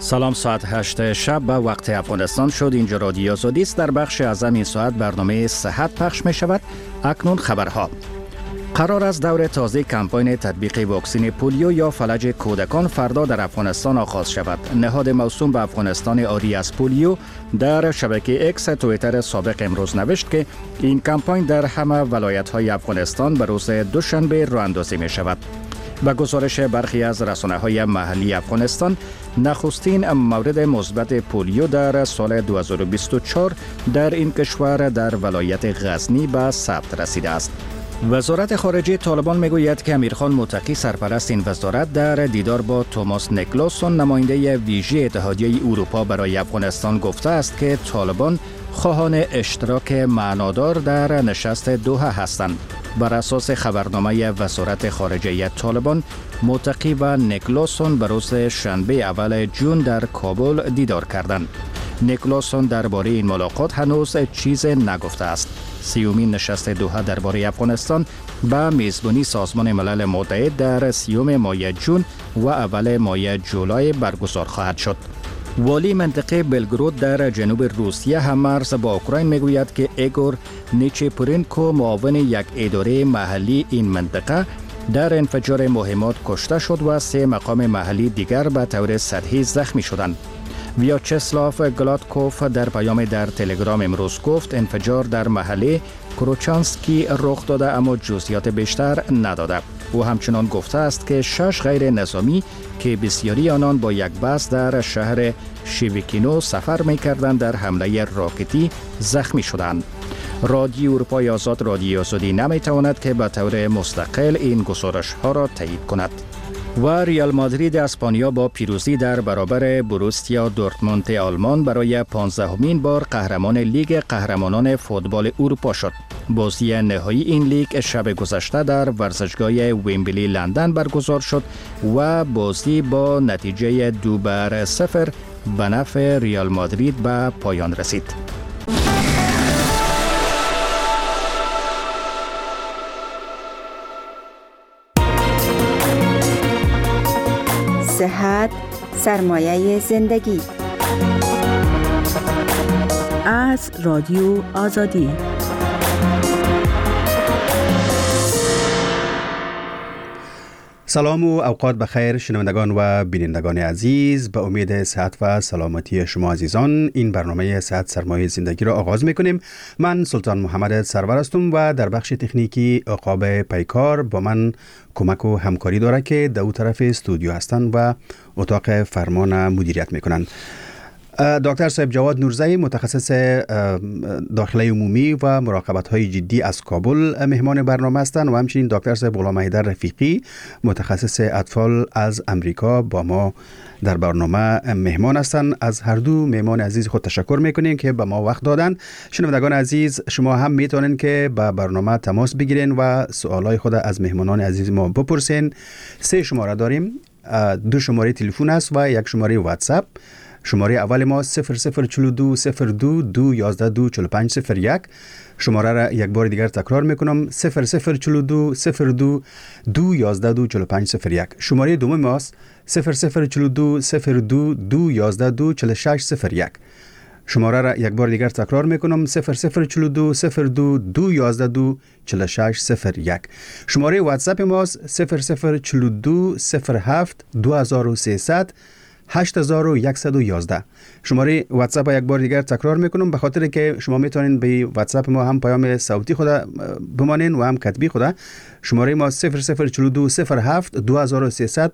سلام، ساعت 8 شب به وقت افغانستان شد. اینجا رادیو آزادی است. در بخش اعظم این ساعت برنامه صحت پخش می شود. اکنون خبرها. قرار است دور تازه کمپاین تطبیق واکسن پولیو یا فلج کودکان فردا در افغانستان آغاز شود. نهاد موسوم به افغانستان عاری از پولیو در شبکه اکس توییتر سابق امروز نوشت که این کمپاین در همه ولایت‌های افغانستان به روز دوشنبه راه اندازی می شود. با گزارش برخی از رسانه‌های محلی افغانستان، نخستین مورد مثبت پولیو در سال 2024 در این کشور در ولایت غزنی به ثبت رسیده است. وزارت خارجه طالبان میگوید که امیرخان متقی سرپرست این وزارت در دیدار با توماس نیکلاسون نماینده ویژه اتحادیه اروپا برای افغانستان گفته است که طالبان خواهان اشتراک معنادار در نشست دوحه هستند. بر اساس خبرنامه وزارت خارجه طالبان، متقی و نیکلاسون به روز شنبه اول جون در کابل دیدار کردند. نیکلاسون درباره این ملاقات هنوز چیز نگفته است. سیومین نشست دوحه درباره افغانستان به میزبانی سازمان ملل متحد در 30 ماه جون و اول ماه جولای برگزار خواهد شد. والی منطقه بلگرود در جنوب روسیه هم مرز با اوکراین میگوید که ایگور نیچپورنکو معاون یک اداره محلی این منطقه در انفجار مهمات کشته شد و 3 مقام محلی دیگر به طور سطحی زخمی شدند. ویاچسلاف گلادکوف در پیام در تلگرام امروز گفت انفجار در محله کروچانسکی رخ داده اما جزئیات بیشتر نداده. او همچنان گفته است که 6 غیر نظامی که بسیاری آنان با یک بس در شهر شیویکینو سفر می‌کردند در حمله راکتی زخمی شدند. رادیو اروپای آزاد رادیو آزادی نمی‌تواند که به طور مستقل این گزارش‌ها را تایید کند. و ریال مادرید اسپانیا با پیروزی در برابر بروسیا دورتموند آلمان برای 15مین بار قهرمان لیگ قهرمانان فوتبال اروپا شد. بازی نهایی این لیگ شب گذشته در ورزشگاه ویمبلی لندن برگزار شد و بازی با نتیجه 2-0 به نفع ریال مادرید به پایان رسید. صحت سرمایه زندگی. از رادیو آزادی. سلام و اوقات بخیر شنوندگان و بینندگان عزیز. به امید صحت و سلامتی شما عزیزان این برنامه صحت سرمایه زندگی را آغاز میکنیم. من سلطان محمد سرور هستم و در بخش تکنیکی عقاب پیکار با من کمک و همکاری داره که در اون طرف استودیو هستند و اتاق فرمان مدیریت میکنند. دکتر صاحب جواد نورزی متخصص داخله عمومی و مراقبت های جدی از کابل مهمان برنامه هستند و همچنین دکتر صاحب غلام حیدر رفیقی متخصص اطفال از امریکا با ما در برنامه مهمان هستند. از هر دو مهمان عزیز خود تشکر میکنیم که به ما وقت دادن. شنوندگان عزیز شما هم میتونین که با برنامه تماس بگیرین و سوالای خود از مهمانان عزیز ما بپرسین. 3 شماره داریم، 2 شماره تلفن است و 1 شماره واتساپ. شماره اول ما 0042 02 211 24501. شماره را یک بار دیگر تکرار میکنم 0042 02 211 24501. شماره دوم ما 0042 02 211 24601. شماره را یک بار دیگر تکرار میکنم 0042 02 211 24601. شماره واتساپ ما 0042 07 2300 8111. شماره واتساپ یک بار دیگر تکرار میکنم به خاطر که شما میتونین به واتساپ ما هم پیام صوتی خود بمانین و هم کتبی خود. شماره ما 0042 07 2300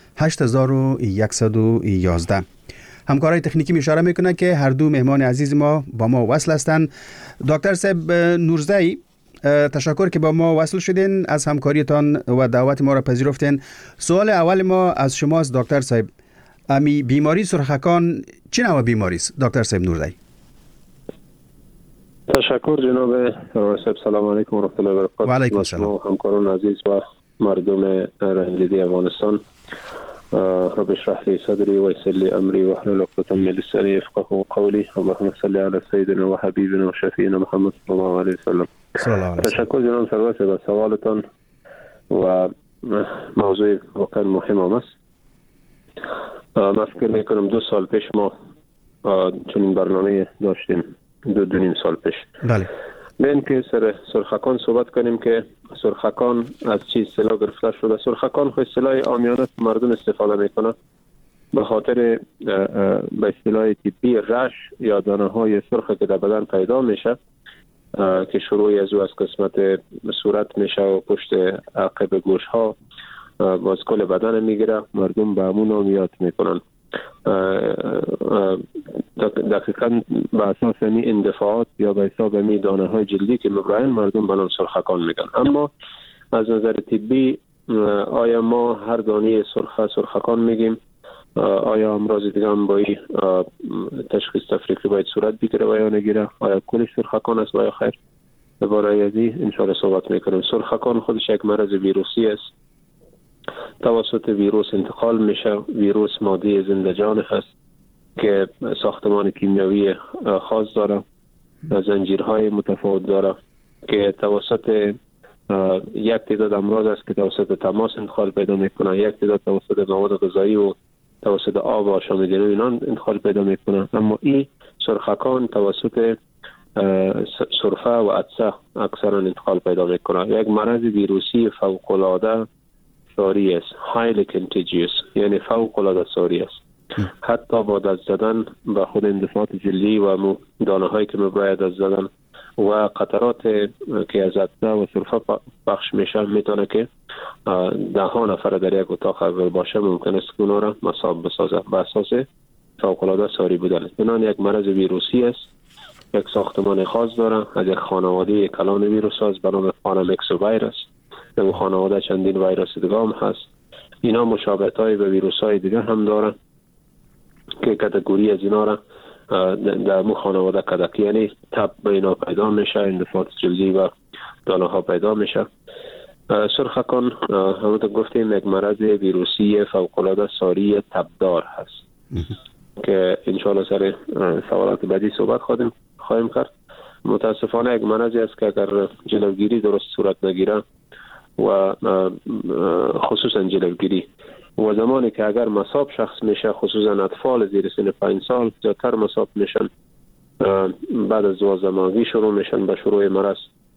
8111. همکارای تکنیکی اشاره میکنه که هر دو مهمان عزیز ما با ما وصل هستند. دکتر صاحب نورزی تشکر که با ما وصل شدین، از همکاریتان و دعوت ما را پذیرفتین. سوال اول ما از شماست دکتر صاحب. امی بیماری سرخکان چه نوع بیماری است دکتر صاحب نورزی؟ تشکر جناب صاحب. سلام علیکم و رحمت الله و برکاته. و علیکم السلام. همکاران عزیز و مردم رنجیده افغانستان. رب اشرح لي صدري ويسر لي امري واحلل عقدة من لساني يفقهوا قولي. اللهم صل على سيدنا وحبيبنا وشفيعنا محمد صلى الله عليه وسلم. تشکر جناب سرور صاحب. سوالتان و موضوع واقعا مهم است. من فکر میکنم 2 سال پیش ما چنین برنامه داشتیم، 2.5 سال پیش. بله. بین که سر سرخکان صحبت کنیم که سرخکان از چی اصطلاح گرفته شده. سرخکان خود اصطلاح عامیانه مردم استفاده میکنه به خاطر به اصطلاح طبی رش یا دانه های سرخ که در بدن پیدا میشه که شروعی از او از قسمت صورت میشه و پشت عقب گوش ها باز کل بدن میگیره. مردم به همون نامیات میکنن. دقیقاً به اساس این اندفاعات یا به حساب می دانه های جلدی که مبرهن مردم به نام سرخکان میگن. اما از نظر طبی آیا ما هر دانه سرخکان میگیم؟ آیا امراض دیگه هم با این تشخیص تفریقی باید صورت بگیره و یا نگیره؟ آیا کلش سرخکان است و یا خیر؟ برای ازی انشاءالله صحبت میکنیم. سرخکان خودش یک مرض ویروسی است، توسط ویروس انتقال میشه. ویروس ماده زنده جان هست که ساختمان کیمیایی خاص داره، زنجیرهای متفاوت داره که توسط یک تعداد امراض است که توسط تماس انتقال پیدا میکنه، یک تعداد توسط مواد غذایی و توسط آب و آشامیدنی اینان انتقال پیدا میکنه. اما این سرخکان توسط سرفه و عطسه اکثرا انتقال پیدا میکنه. یک مرض ویروسی فوق العاده ساری است، highly contagious، یعنی فوق العاده ساری است. حتی با دست زدن به خود اندفاعات جلدی و دانه هایی که مبرای دست زدن و قطرات که از عطسه و سرفه پخش میشه میتونه که 10 نفر در یک اتاق اول باشه ممکن است که اونا را مصاب بسازه به اساس فوق العاده ساری بودن. اینان یک مرض ویروسی است، یک ساختمان خاص داره، از یک خانواده کلان ویروس است به نام پانامیکس ویروس. در خانواده چندین ویروس دیگه هم هست. اینا مشابهت های به ویروس های دیگه هم داره که کاتگوری از اینا را در مو خانواده کدکی، یعنی تب به اینا پیدا میشه، اندفاعات جلدی و دانه ها پیدا میشه. سرخکان همونطور گفتیم یک مرض ویروسی فوق العاده ساری تبدار هست که انشاءالله سر سوالات بعدی صحبت خواهیم کرد. متاسفانه یک مرضی است که اگر جلوگیری درست صورت نگیره و خصوصا جلوگیری و زمانی که اگر مصاب شخص میشه، خصوصا اطفال زیر سن 5 سال زیادتر مصاب میشن، بعد از 12 ماهگی شروع میشن به شروع مرض.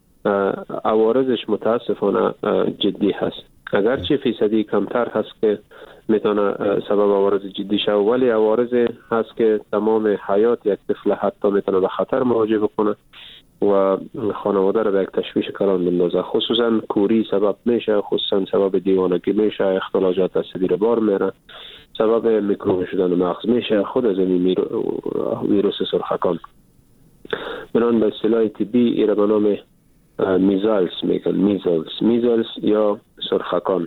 عوارضش متاسفانه جدی هست، اگرچه فیصدی کمتر هست که میتونه سبب عوارض جدی شه، ولی عوارض هست که تمام حیات یک طفل حتی میتونه به خطر مواجه بکنه و خانواده را به یک تشویش کلان بندازه. خصوصا کوری سبب میشه، خصوصا سبب دیوانگی میشه، اختلالات عصبی را بار میره، سبب میکروب شدن مغز میشه، خود از این ویروس سرخکان. بنابراین به اصطلاح طبی ایره به نام میزلز میگن، میزلز یا سرخکان.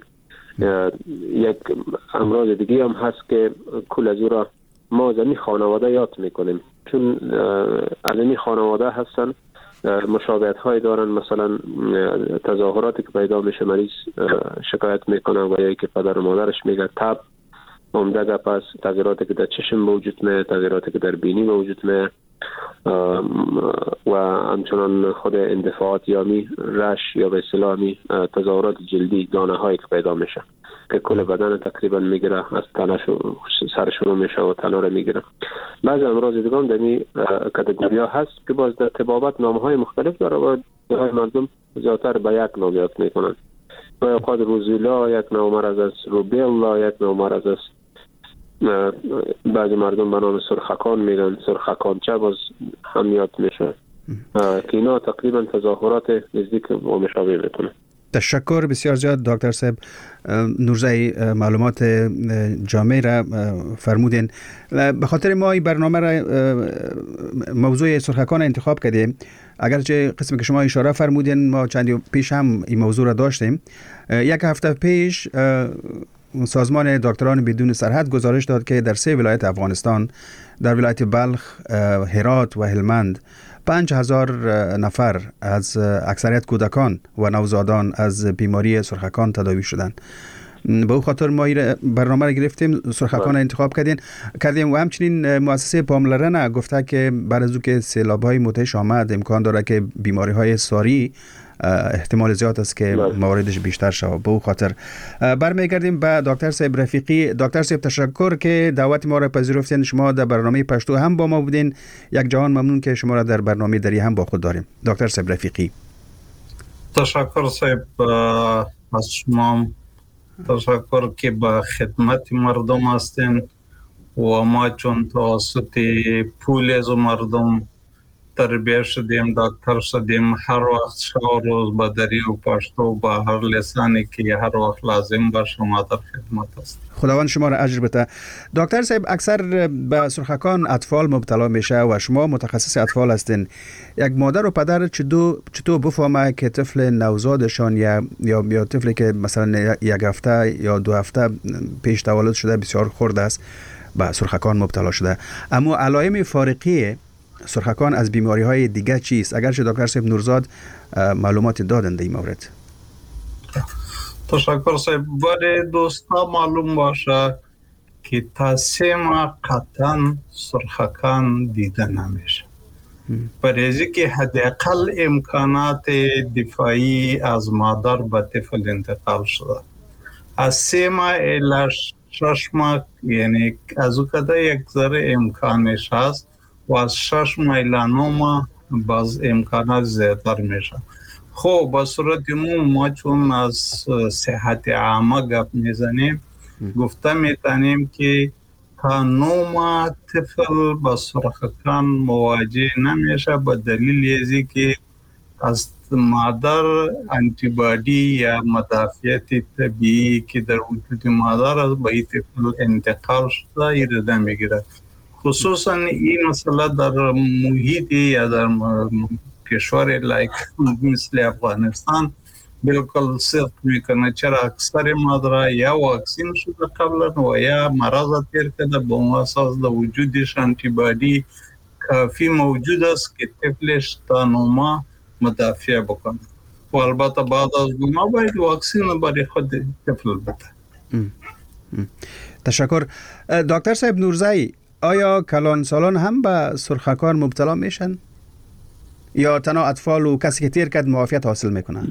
یک امراض دیگه هم هست که کل از او را ما از این خانواده یاد میکنیم، چون از این خانواده هستن، مشابهت های دارن. مثلا تظاهراتی که پیدا میشه مریض شکایت میکنه و یا که پدر و مادرش میگه تب عمده گپ است، تغییراتی که در چشم به وجود میاد، تغییراتی که در بینی به وجود میاد و همچنان خود اندفاعات یا رش یا به اصطلاح تظاهرات جلدی، دانه هایی که پیدا میشه که کل بدن تقریبا میگیره، از تنه سر شروع میشه و تنه رو میگیره. بعضی امراض دیگه هم در این کاتگوری ها هست که باز در طبابت نام های مختلف داره و مردم زیادتر به یک نام یاد میکنن. و اوقات روزیلا یک نوع مرض است، روبیلا یک نوع مرض است، بعضی مردم به نام سرخکان میگن، سرخکانچه باز هم یاد میشه که اینا تقریبا تظاهرات نزدیک و مشابه میکنه. تشکر بسیار زیاد دکتر صاحب. نورزی معلومات جامع را فرمودین. به خاطر ما این برنامه را موضوع سرخکان انتخاب کردیم، اگرچه قسمی که شما اشاره فرمودین ما چندی پیش هم این موضوع را داشتیم. یک هفته پیش سازمان دکتران بدون سرحد گزارش داد که در 3 ولایت افغانستان، در ولایت بلخ، هرات و هلمند 5000 نفر از اکثریت کودکان و نوزادان از بیماری سرخکان تداوی شدند. به او خاطر ما برنامه را گرفتیم، سرخکان انتخاب کردیم و همچنین مؤسسه پاملرنه گفته که بعد از او که سیلاب‌های متعش آمد امکان داره که بیماری‌های ساری احتمال زیاد است که مواردش بیشتر شود. به او خاطر برمیگردیم به دکتر صاحب رفیقی. دکتر صاحب تشکر که دعوت ما را پذیرفتین. شما در برنامه پشتو هم با ما بودین. یک جهان ممنون که شما را در برنامه دری هم با خود داریم. دکتر صاحب رفیقی. تشکر صاحب از شما. تشکر که به خدمت مردم هستین و ما چون توسط پول از مردم تربیت شدیم، دکتر شدیم، هر وقت شب روز به دری و پشتو با هر لسانی که هر وقت لازم باشه ما در خدمت است. خداوند شما را اجر بده. دکتر صاحب اکثر به سرخکان اطفال مبتلا میشه و شما متخصص اطفال هستین. یک مادر و پدر چطور بفهمه که طفل نوزادشان یا طفلی که مثلا یک هفته یا 2 هفته پیش تولد شده بسیار خرد است به سرخکان مبتلا شده، اما علائم فارقی سرخکان از بیماری های دیگه چیست؟ اگرچه دکتر صاحب نورزاد معلومات دادن در این مورد. تشکر صاحب. برای دوستا معلوم باشه که تا 3 ماه قطعا سرخکان دیده نمیشه. برای که حداقل امکانات دفاعی از مادر به طفل انتقال شده. از 3 ماه الی 6 ماه یعنی از او کده یک ذره امکانش هست و از 6 ماه الی 9 ماه باز امکانات زیادتر میشه. خب با صورت ما چون از صحت عامه گپ میزنیم گفته میتونیم که تا 9 ماه طفل با سرخکان مواجه نمیشه به دلیل ازی که از مادر انتیبادی یا مدافعیت طبیعی که در وجود مادر از به طفل انتقال شده ایرده میگیره. خصوصا این مسئله در محیط یا در کشور لایک مثل افغانستان بالکل صدق میکنه، چرا اکثر مادر یا واکسین شده قبلا و یا مرض تیر کرده به اون اساس در وجودش انتیبادی کافی موجود است که طفلش تا 9 ماه مدافع بکنه و البته بعد از 2 ماه باید واکسین برای خود طفل بده. تشکر. دکتر صاحب نورزایی، آیا کلان سالان هم به سرخکان مبتلا میشن یا تنها اطفال و کسی که تیر کرد معافیت حاصل میکنن؟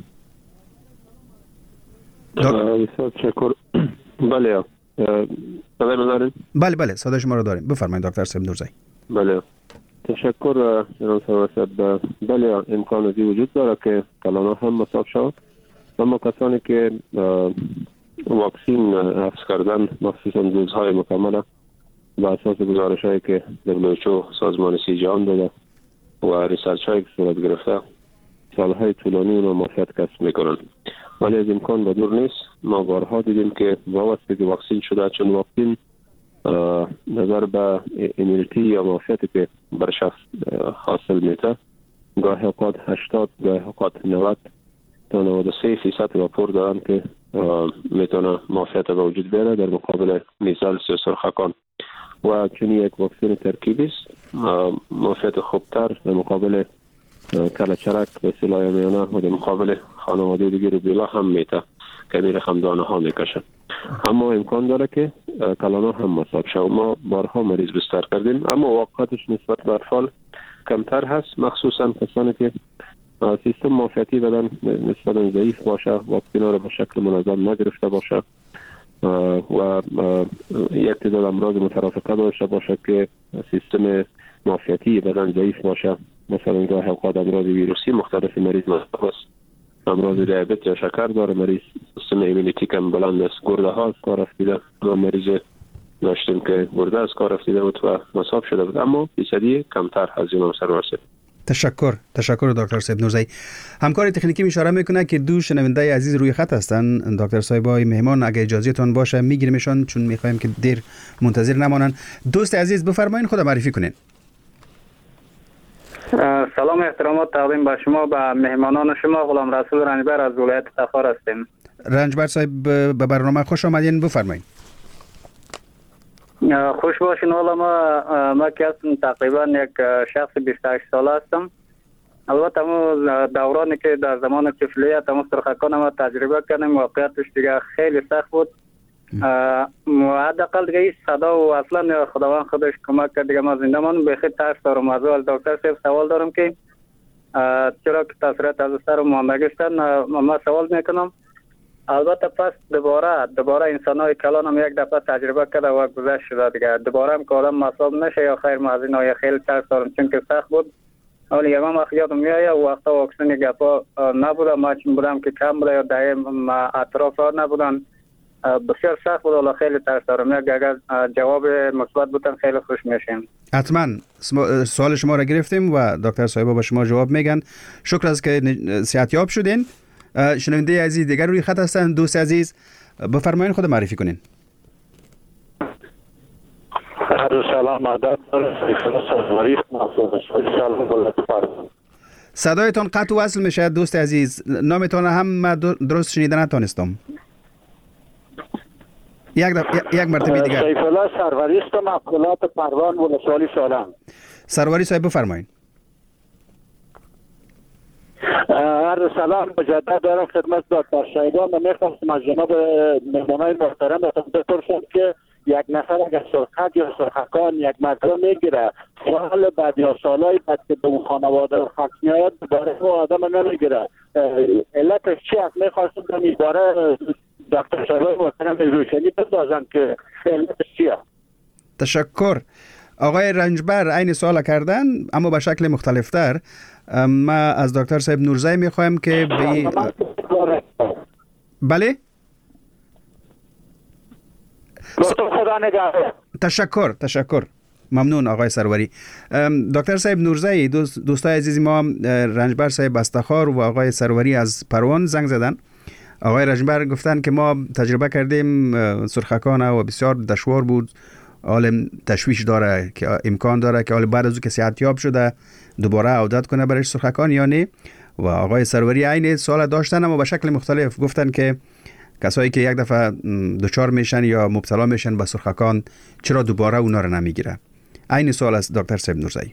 تشکر. بله صدای من دارین؟ بله صدای شما رو داریم. بفرمایید دکتر صاحب نورزایی. بله تشکر جناب صاحب. بله امکان ازی وجود داره که کلانا هم مصاب شود، اما کسانی که واکسین حفظ کردن مخصوصا دوزهای مکمله به اساس گزارش هایی که WHO سازمان صحت جهان داده و ریسرچ هایی که صورت گرفته سالهای طولانی و معافیت کسب میکنن، ولی از امکان به دور نیست. ما بارها دیدیم که وابسته که واکسین شده، چون واکسین نظر به ایمیونیتی یا معافیتی که بر شخص حاصل میشه گاهی اوقات 80 گاهی اوقات 90 تا 93% راپور دارن که میتونه معافیت به وجود بیاره در مقابل میزلس یا سرخکان و چون یک واکسین ترکیبی است معافیت خوبتر در مقابل کلچرک و سلای میانه و در مقابل خانواده دیگه روبیلا هم میته که میره خمدانه ها میکشن، اما امکان داره که کلانا هم مصاب شد. ما بارها مریض بستر کردیم، اما واقعیتش نسبت به اطفال کمتر هست، مخصوصا کسانی که سیستم معافیتی بدن نسبتا ضعیف باشه، واکسینا رو به شکل منظم نگرفته باشه و یک تعداد امراض مترافقه داشته باشه که سیستم معافیتی بدن ضعیف باشه، مثلا گاهی اوقات امراض ویروسی مختلف مریض مصاب است، امراض دیابت یا شکر داره مریض، سیستم ایمونیتی کم بلند است، گرده ها از کار رفتیده، ما مریض داشتیم که گرده از کار رفتیده بود و مصاب شده بود، اما فیصدی کمتر از این سرورسه. تشکر دکتر صاحب نورزایی. همکار تکنیکی اشاره میکنه که 2 شنونده عزیز روی خط هستن. دکتر صاحبای مهمان اگه اجازهتون باشه میگیریمشان چون میخوایم که دیر منتظر نمانن. دوست عزیز بفرمایید، خود معرفی کنین. سلام احترامات تقدیم به شما، به مهمانان شما. غلام رسول رنجبر از ولایت تخار هستیم. رنجبر صاحب به برنامه خوش آمدین، بفرمایید. خوش باشین. حالا ما که هستم تقریبا یک شخص 28 ساله هستم. البته ما دورانی که در زمان طفولیت ما سرخکان ما تجربه کردیم، واقعیتش دیگه خیلی سخت بود. حداقل دیگه این صدا و اصلا خداوند خودش کمک کرد دیگه ما زنده ماندیم. بخیر ترس دارم. از دکتر صاحب سوال دارم که چرا که تاثیرات از سر ماندگشتن. ما سوال میکنم البته پس دوباره انسان های کلان هم یک دفعه تجربه کرده و گذشت شده دیگه، دوباره هم که آدم مصاب نشه یا خیر ما از این های خیلی ترس دارم چون که سخت بود. ولی یه من یادم میایه وقتا واکسن گپا نبوده، ما چون بودم که کم بوده یا دایم اطراف ها نبودن، بسیار سخت بود. ولی خیلی ترس دارم، اگر جواب مثبت بودن خیلی خوش میشیم. حتما سوال شما را گرفتیم و دکتر صاحب با شما جواب میگن. شکر از که صحتیاب شدین. شنونده عزیز دیگر روی خط هستن. دوست عزیز بفرمایید خود معرفی کنین. سلام عادت صدایتان قطع و وصل میشه دوست عزیز. نامتان هم من درست شنیده نتونستم. یک مرتبه دیگر. سیف الله سروری است، مقولات پروان ولسوالی سالم. سروری صاحب بفرمایید. عرض سلام مجدد دارم خدمت دکتر شایبا. من میخواستم از جناب مهمانای محترم بپرسم که یک نفر اگر سرخک یا سرخکان یک مرتبه میگیره، سال بعد یا سالهای بعد که به اون خانواده خاک میاد دوباره و آدم نمیگیره، علتش چی است؟ میخواستم در این باره دکتر شایبا محترم روشنی بندازن که علتش چی است. تشکر. آقای رنجبر عین سوال کردن اما به شکل مختلفتر. ما از دکتر صاحب نورزی میخوایم که بله تشکر ممنون آقای سروری. دکتر صاحب نورزی، دوستای عزیز ما رنجبر صاحب استخار و آقای سروری از پروان زنگ زدن. آقای رنجبر گفتن که ما تجربه کردیم سرخکان و بسیار دشوار بود، عالم تشویش داره که امکان داره که حال بعد از او که صحتیاب شده دوباره عودت کنه برای سرخکان یا نه. و آقای سروری عین سوال داشتن اما به شکل مختلف گفتن که کسایی که یک دفعه دچار میشن یا مبتلا میشن به سرخکان چرا دوباره اونا رو نمیگیره. عین سوال از دکتر صاحب نورزی.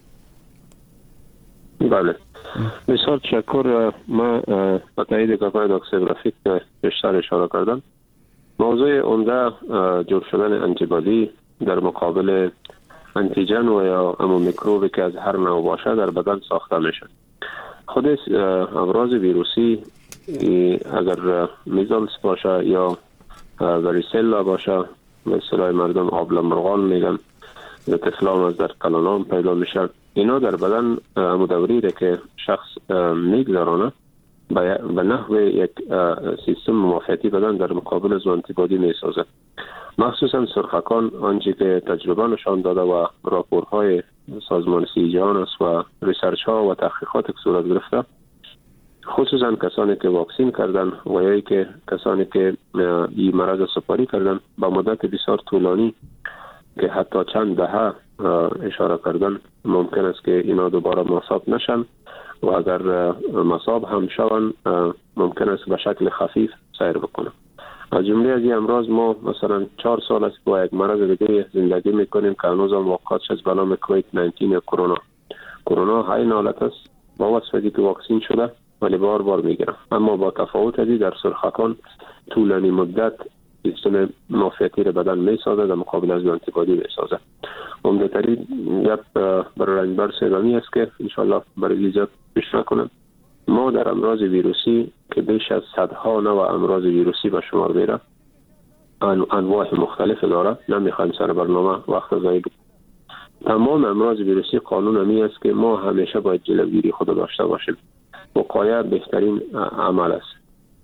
بله بسیار تشکر. ما با تایید گفتگوی دکتر رفیق بیشتر اشاره کردم. موضوع عمده جور شدن آنتیبادی در مقابل انتیجن و یا امو میکروبی که از هر نوع باشه در بدن ساخته میشه. خود امراض ویروسی اگر میزلز باشه یا واریسلا باشه، به اصطلاح مردم آبله مرغان میگن، یا تفلام از در کلانام پیدا میشه، اینا در بدن امو دوریره که شخص میگذرانه به نحو یک سیستم ممافیتی بدن در مقابل از آنتیبادی میسازه. مخصوصا سرخکان آنچه که تجربه نشان داده و راپورهای سازمان صحت جهان است و ریسرچ ها و تحقیقات که صورت گرفته، خصوصا کسانی که واکسین کردن و یا که کسانی که این مرض سپاری کردن با مدت بسیار طولانی که حتی چند دهه اشاره کردن، ممکن است که اینا دوباره مصاب نشن و اگر مصاب هم شون ممکن است به شکل خفیف سیر بکنن. از جمله از این امراض ما مثلا 4 سال است با یک مرض دیگه زندگی میکنیم که هنوز هم واقعاتش از به نام کووید 19 یا کرونا های حالت است با وصفی که واکسین شده ولی بار میگیرن. اما با تفاوت ازی در سرخکان طولانی مدت سیستم مناعتی بدن میسازه در مقابل از آنتیبادی میسازه. عمده ترین گپ برای رنجبر سیدانی است که انشالله برای لیزت پیش نکنم. ما در امراض ویروسی که بیش از صدها نوع امراض ویروسی به شمار میره، انواع مختلف داره، نمیخوایم سر برنامه وقت ضایع کنیم. تمام امراض ویروسی قانون همی است که ما همیشه باید جلوگیری خود داشته باشیم. وقایه بهترین عمل است.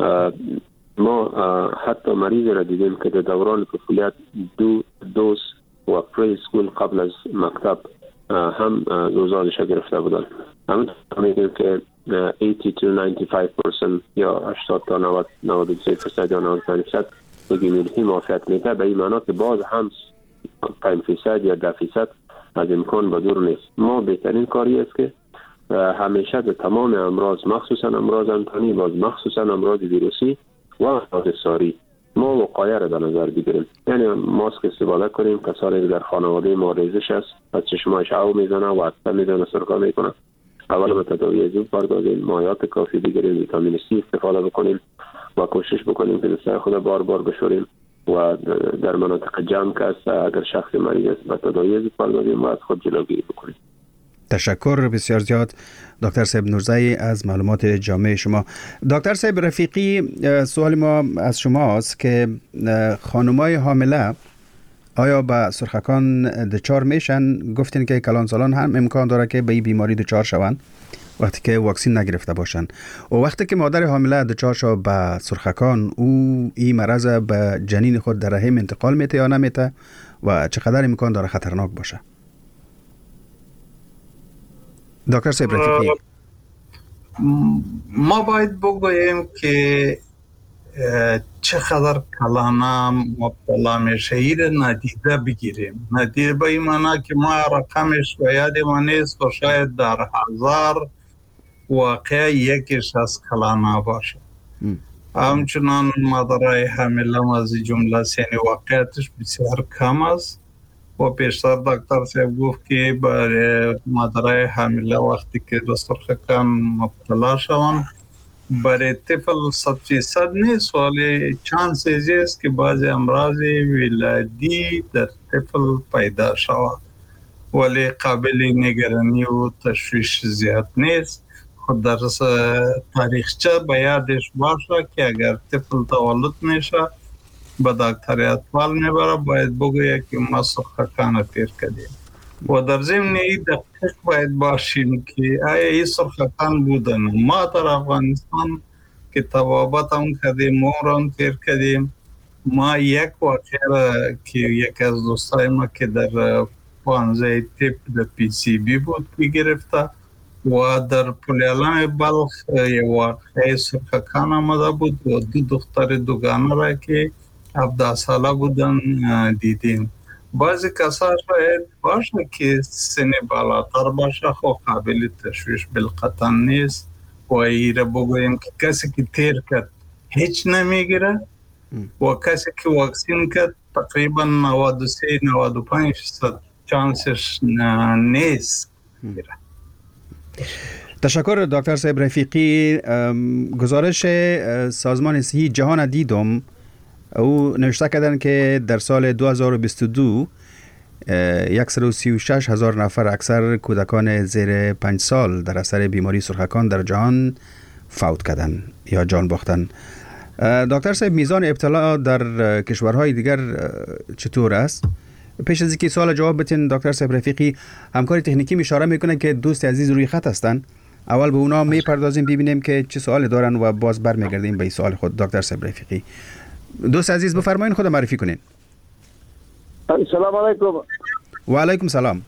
ما حتی مریض را دیدیم که در دوران طفولیت 2 دوز و پری اسکول قبل از مکتب هم دوزارش گرفته بودن. همین میگیم که 80 to 95% یا 80 تا 93% یا 95% ایمنیتی معافیت میده، به این معنا که باز هم 5% یا 10% از امکان به دور نیست. ما بهترین کاری است که همیشه به تمام امراض، مخصوصا امراض انتانی، باز مخصوصا امراض ویروسی و امراض ساری، ما وقایه را در نظر بگیریم. یعنی ماسک استفاده کنیم. کسانی در خانواده ما ریزش است از چشمایش او میزنه و عطسه میزنه، سرکا میکنه، اول به تداوی زود پردازیم، مایات کافی بگیریم، ویتامین سی استفاده بکنیم و کوشش بکنیم که دستای خود بار بشوریم و در مناطق جمع که است اگر شخص مریض است به تداوی زود پردازیم و از خود جلوگیری بکنیم. تشکر بسیار زیاد دکتر صاحب نورزایی از معلومات جامع شما. دکتر صاحب رفیقی، سوال ما از شماست که خانمای حامله آیا به سرخکان دچار میشن؟ گفتین که کلان سالان هم امکان داره که به این بیماری دچار شوند وقتی که واکسین نگرفته باشن. و وقتی که مادر حامله دچار شد به سرخکان، او این مرض به جنین خود در رحم انتقال میته یا نمیته و چقدر امکان داره خطرناک باشه؟ دکتر صاحب رفیقی، ما باید بگوییم که چقدر کلانه مبتلا میشه این ندیده بگیریم. ندیده به این معنی که ما رقمش و یاد ما نیست و شاید در 1000 واقع یکیش از کلانه باشه. همچنان مادرای حامله از جمله سینی واقعیتش بسیار کم است و پیشتر دکتر صاحب گفت که برای مادرای حامله وقتی که به سرخکان مبتلا شوند برای طفل 100% نیست، ولی چانس است که بعضی امراض ولادی در طفل پیدا شود، ولی قابل نگرانی و تشویش زیاد نیست. خود در تاریخچه به یادش باشه که اگر طفل تولد میشه به دکتر اطفال میبره، باید بگوید که ما سرخکان تیر کردیم و در ضمن این دقیق باید باشیم که آیا این سرخکان بودن. ما در افغانستان که توابت هم کردیم، عمران تیر کردیم. ما یک واقعه که یک از دوستای ما که در 15 تیپ در PCB بود بگرفته و در پلیالان بلخ یک واقعه سرخکان آمده بود و 2 دختر دوگانه را که 17 ساله بودن دیدیم. بعضی کسا شاید باشه که سن بالاتر باشه خب قابل تشویش بالقطع نیست و ایره بگویم که کسی که تیر کرد هیچ نمیگیره و کسی که واکسین کرد تقریبا 93-95% چانسش نیست گیره. تشکر دکتر صاحب رفیقی. گزارش سازمان صحی جهان دیدم، او نوشته کردن که در سال 2022 136,000 نفر اکثر کودکان زیر 5 سال در اثر بیماری سرخکان در جهان فوت کردن یا جان باختن. دکتر صاحب میزان ابتلا در کشورهای دیگر چطور است؟ پیش از اینکه سوال جواب بتین دکتر صاحب رفیقی، همکار تکنیکی اشاره میکنه که دوست عزیز روی خط هستن. اول به اونا میپردازیم ببینیم که چه سوالی دارن و باز برمیگردیم به سوال خود. دکتر صاحب رفیقی، دوست عزیز بفرمایید خود معرفی کنین. سلام علیکم. و علیکم سلام.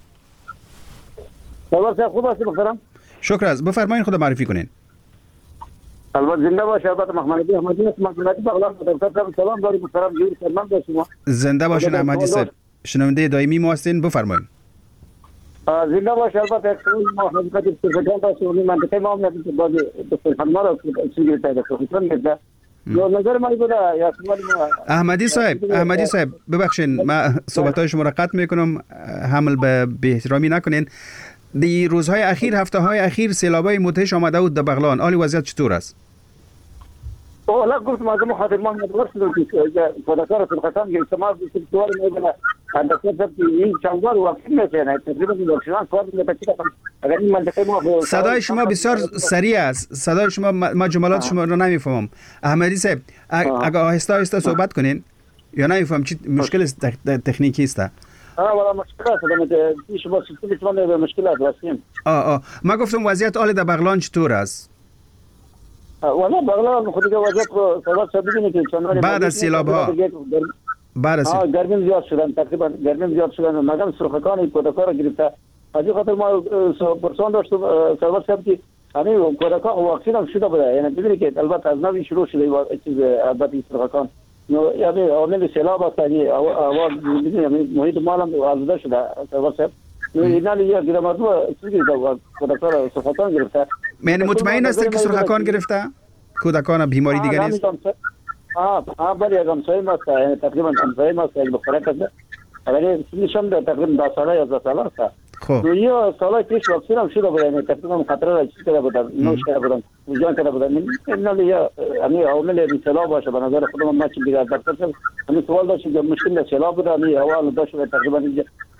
خبر خوب هستی محترم؟ شکر است. بفرمایید خود معرفی کنین. البته زنده باشه. البته محمدی احمدی است. محمدی بغلان دکتر صاحب سلام دارم محترم جوری سلام به شما. زنده باشین احمدی صاحب. شنونده دائمی ما هستین، بفرمایید. زنده باشه. البته ما حقیقت سرخکان باشه و منطقه ما هم نمیشه بازی دکتر ما را چیزی پیدا کنیم. نظر من بوده یا احمدی صاحب ببخشین ما صحبت‌های شما را قطع میکنم، حمل به احترامی نکنین. دی روزهای اخیر، هفته‌های اخیر سیلابای مدهش آمده بود در بغلان، حال وضعیت چطور است؟ لا قلت ما زمو خاطر ما ندرسنا که فداکار سرخکان که استعمال سوال می‌کنه اندازه این چندوار وقت می‌کنه تقریبا دکتران کار می‌کنه. اگر این منطقه ما صدای شما بسیار سریع است. صدای شما ما جملات شما رو نمی‌فهمم. احمدی صاحب اگه آهسته آهسته صحبت کنین یا نمی‌فهم چی مشکل تکنیکی است؟ ولا مشکلات پیش با سیستم مشکلات هستیم. ما گفتم وضعیت حال در بغلان چطور است؟ والا بغلان خودی که وضعیت سبب ببینید که بعد از سیلاب‌ها گرمی زیاد شدن، تقریبا گرمی زیاد شدن و مگم سرخکان کودکان گرفته. از این خاطر ما پرسان داشتم سرور صاحب که همین کودکان واکسین هم شده بوده، یعنی ببینید که البته از نوی شروع شده چیز البته سرخکان یعنی عامل سیلاب است، یعنی آواز ببینید محیط مال هم آلوده شده سرور صاحب. اینا لیه گیره مردم چیزی کودکان سرخکان گرفته. من مطمئن هستید که سرخکان گرفته؟ کودکان بیماری دیگه نیست؟ بله همسایه ما است، یعنی تقریبا همسایه ما است، یک بخوره کرده. ولی سنشم تقریبا 10 ساله 11 ساله است. خب یه ساله پیش واکسین هم شده بود، یعنی تقریبا خطر را چیز کرده بودن، نوش کرده بودن، جان کرده بودن. اینا لیه همین عامل سیلاب باشه به نظر خودم ما چی دیگه دکتر صاحب همین سوال داشت که مشکل سیلاب بوده، همین اول داشت تقریبا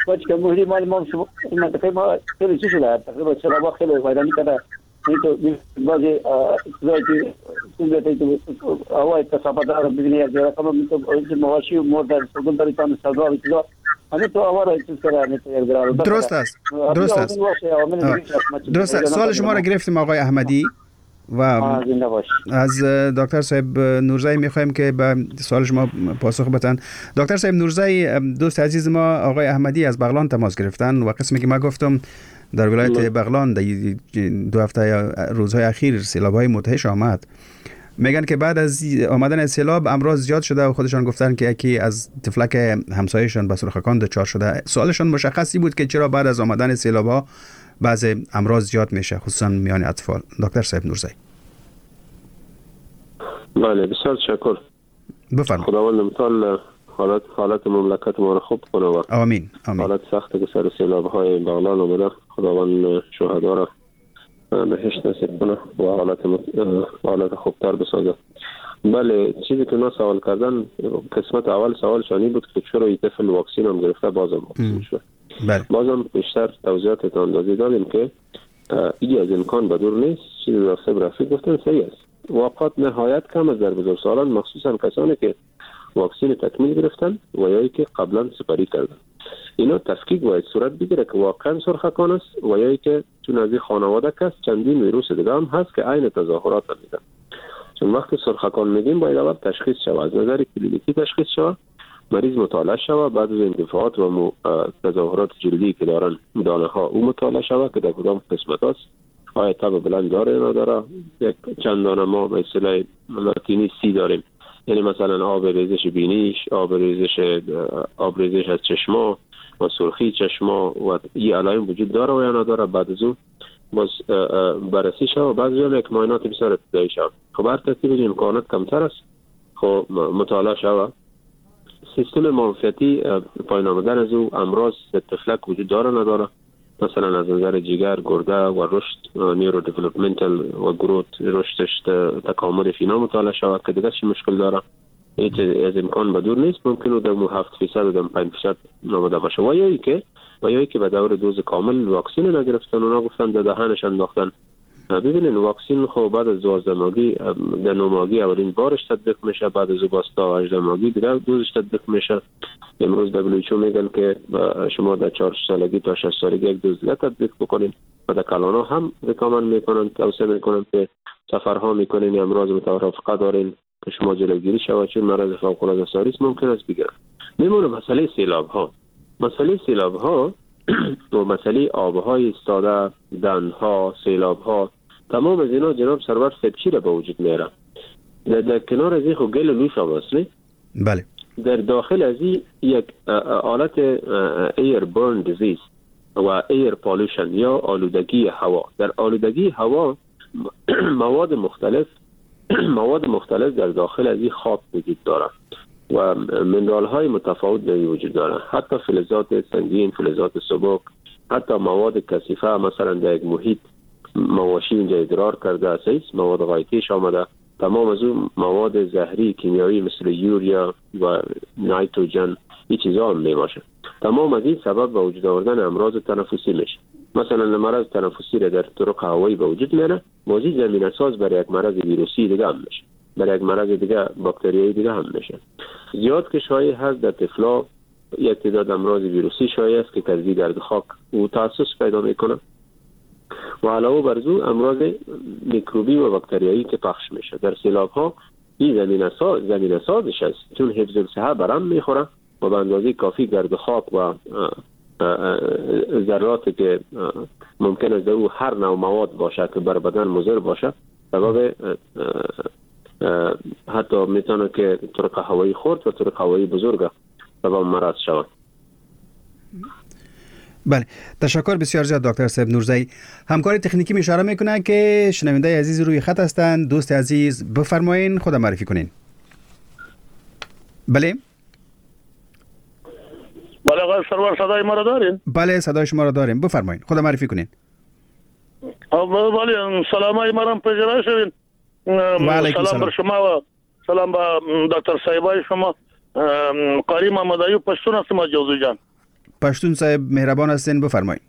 وقتی که مهری ما منطقه ما خیلی چی شده تقریبا چرا خیلی ویرانی کرده این تو بعضی چیزایی که هوای کثافت داره ببینی یک رقم میتونه مواشی و مرد در سردون داری تان سرگاه بیتلا همین تو آوار چیز کرده یک درار درست است سوال شما را گرفتیم آقای احمدی و از دکتر صاحب نورزایی میخوایم که به سوال شما پاسخ بدن. دکتر صاحب نورزایی دوست عزیز ما آقای احمدی از بغلان تماس گرفتن و قسمی که ما گفتم در ولایت بغلان در 2 هفته یا روزهای اخیر سیلاب‌های مدهش آمد. میگن که بعد از آمدن سیلاب امراض زیاد شده و خودشان گفتن که یکی از تفلک همسایه‌شان به سرخکان دچار شده. سوالشان مشخصی بود که چرا بعد از آمدن سیلاب‌ها بعض امراض زیاد میشه خصوصا میان اطفال. دکتر صاحب نورزایی. بله بسیار تشکر. بفرمایید. خداوند امسال حالت مملکت ما را خوب کنه و آمین. حالت سخت که سر سیلاب‌های بغلان اومده خداوند شهدا را بهشت نصیب کنه و حالت خوبتر بسازه. بله چیزی که ما سوال کردن قسمت اول سوال شانی بود که چرا این طفل واکسین هم گرفته بازم واکسین شد. بله. بازم بیشتر توضیحات اندازی دادیم که این از امکان بدور نیست. چیزی راسته برافی گفتن صحیح است. واقعات نهایت کم از در بزرگسالان مخصوصا کسانی که واکسین تکمیل گرفتن و یا که قبلا سپری کردن اینا تفکیک باید صورت بگیره که واقعا سرخکان است و یا که تو نزدیک خانواده کس چندین ویروس دیگه هم هست که عین تظاهرات میدن. چون وقتی سرخکان میگیم باید اول تشخیص شود، از نظر کلینیکی تشخیص شود، مریض مطالعه شود، بعد از اندفاعات و تظاهرات جلدی که دارن دانه ها او مطالعه شود که در کدام قسمت است، آیا تب بلند داره یا نداره. یک چند دانه ما به اصطلاح لاتینی سی داریم، یعنی مثلا آب ریزش بینیش، آب ریزش از چشما و سرخی چشما و این علائم وجود داره و یا نداره. بعد از اون باز بررسی شد و بعد از اون یک معاینات بسیار ابتدایی شد. خب هر ترتیب امکانات کمتر است. خب مطالعه شد سیستم منفعتی پایین آمدن از او امراض تفلک وجود داره نداره، مثلا از نظر جگر، گرده و رشد نیورو دیولپمنتال و گروت رشدش تکامل فینا مطالعه شود که دیگه چی مشکل داره. هیچ از امکان بدور نیست، ممکنه در 7% و در 5% نامده باشه. و یا که به دور دوز کامل واکسین نگرفتن اونا گفتن در دهنش انداختن. ببینین واکسین خب بعد از 12 ماهگی در 9 ماهگی اولین بارش تطبیق میشه، بعد از باز تا 18 ماهگی دیگه دوزش تطبیق میشه. امروز WHO میگن که شما در 4 سالگی تا 6 سالگی یک دوز تطبیق بکنین و در کلانا هم ریکامند میکنن، توصیه میکنن که سفرها میکنین یا امراض مترافقه دارین که شما جلوگیری شود چون مرض فوق العاده ساری ممکن است بگیرن. میمونه مسئله سیلاب ها و مسئله آبهای ایستاده، دنها، سیلاب ها، تمام از اینا جناب سرور سبچی را به وجود میاره. در کنار از این خو گل لوف هم است نه؟ بله. در داخل از این یک حالت ایر برن دیزیز و ایر پالوشن یا آلودگی هوا. در آلودگی هوا مواد مختلف در داخل از این خاک وجود داره و منرال های متفاوت در وجود داره، حتی فلزات سنگین، فلزات سبک، حتی مواد کثیفه. مثلا در یک محیط مواشی اینجا ادرار کرده است، مواد غایطیش آمده. تمام از اون مواد زهری کیمیایی مثل یوریا و نایتروژن این چیزا هم میباشه. تمام از این سبب به وجود آوردن امراض تنفسی میشه. مثلا مرض تنفسی را در طرق هوایی به وجود میاره، موجی زمینه ساز برای یک مرض ویروسی دیگه هم میشه، برای یک مرض دیگه باکتریایی دیگه هم میشه. زیاد که شایع هست در طفلا یک تعداد امراض ویروسی شایع است که از گرد خاک و تاسس پیدا میکنه و علاوه بر ذو امراض میکروبی و باکتریایی که پخش میشه. در سیلاب ها این زمینه سازش است، چون حفظ الصحه برام میخوره و به اندازه کافی گرد خاک و ذراتی که ممکن است او هر نوع مواد باشه که بر بدن مضر باشه سبب حتی میتونه که طرق هوایی خرد و طرق هوایی بزرگ سبب مرض شود. بله، تشکر بسیار زیاد دکتر صاحب نورزایی. همکار تکنیکی اشاره میکنه که شنونده عزیز روی خط هستند. دوست عزیز بفرمایین، خود معرفی کنین. بله آقای سرور صدای ما را دارین؟ بله صدای شما را داریم، بفرمایین، خود معرفی کنین. بله سلامای ما را پذیرای شوین. سلام بر شما و سلام با دکتر صاحبای شما. قاری محمد ایوب پشتون هستم از جوزو جان. پشتون صاحب مهربان هستین بفرمایید.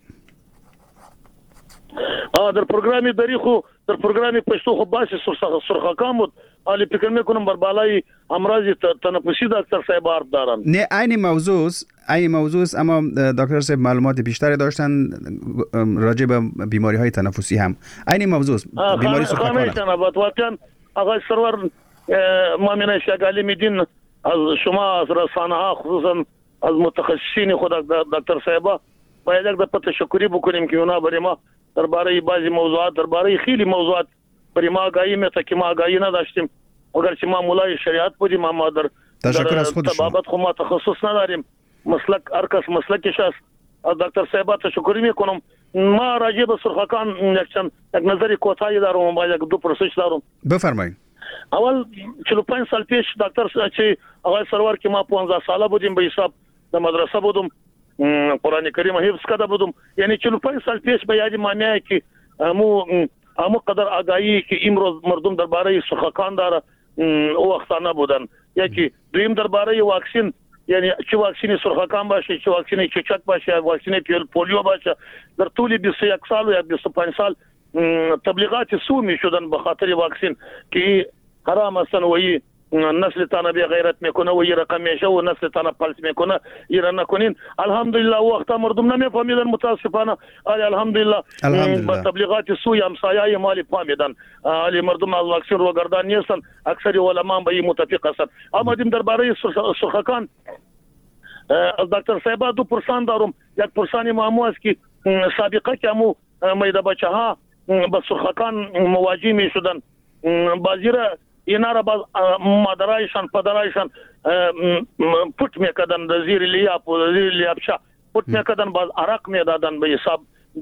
در پروگرام دری خو در پروگرام پشتو خو باشه سرخکان بود علی فکر میکنم بر بالای امراض تنفسی دکتر صاحب عرض دارن. نه این موضوع اما دکتر صاحب معلومات بیشتری داشتن راجع به بیماری های تنفسی هم. این موضوع بیماری سرخکان است. واقعا آقای سرور مؤمن شگالی میدین از شما از رسانه ها خصوصا از متخصصین خود دکتر صاحب باید یک دفعه تشکری بکنیم که اونا برای ما درباره بعضی موضوعات درباره خیلی موضوعات برای ما آگاهی میده که ما آگاهی نداشتیم اگرچه ما مولای شریعت بودیم ما در طبابت خو ما تخصص نداریم مسلک هر کس مسلکش است. از دکتر صاحب تشکر میکنم. ما راجع به سرخکان یک نظری کوتاهی دارم و یک دو پرسش دارم. بفرمایید. اول 45 سال پیش دکتر چې آقای سرور که ما 15 ساله بودیم به حساب در مدرسه بودم قرآن کریم حفظ کرده بودم یعنی 45 سال پیش به یاد ما میاد که امو قدر آگاهی که امروز مردم درباره سرخکان داره او وقتا نبودن. یکی دویم درباره واکسین یعنی چه واکسین سرخکان باشه چه واکسین چچک باشه واکسین پولیو باشه در طول 21 سال یا 25 سال تبلیغات سو میشدن به خاطر واکسین که حرام هستن و نسل تانا بی غیرت میکنه و یه رقم میشه و نسل تانا پلس میکنه ایره نکنین. الحمدلله وقتا مردم نمیفهمیدن متاسفانه الحمدلله با تبلیغات سوی همسایه مالی فهمیدن علی مردم از واکسین رو گردان نیستن اکثر علما به این متفق هستن. اما دیم درباره سرخکان از دکتر صاحب دو پرسان دارم. یک پرسانی معمو است که سابقه که امو میده بچه ها با سرخکان مواجه می شدن بعضی را اینا را با مادرایشان پدرایشان پوت میکردن زیر لیابشا پوت میکردن باز عرق میدادن به حساب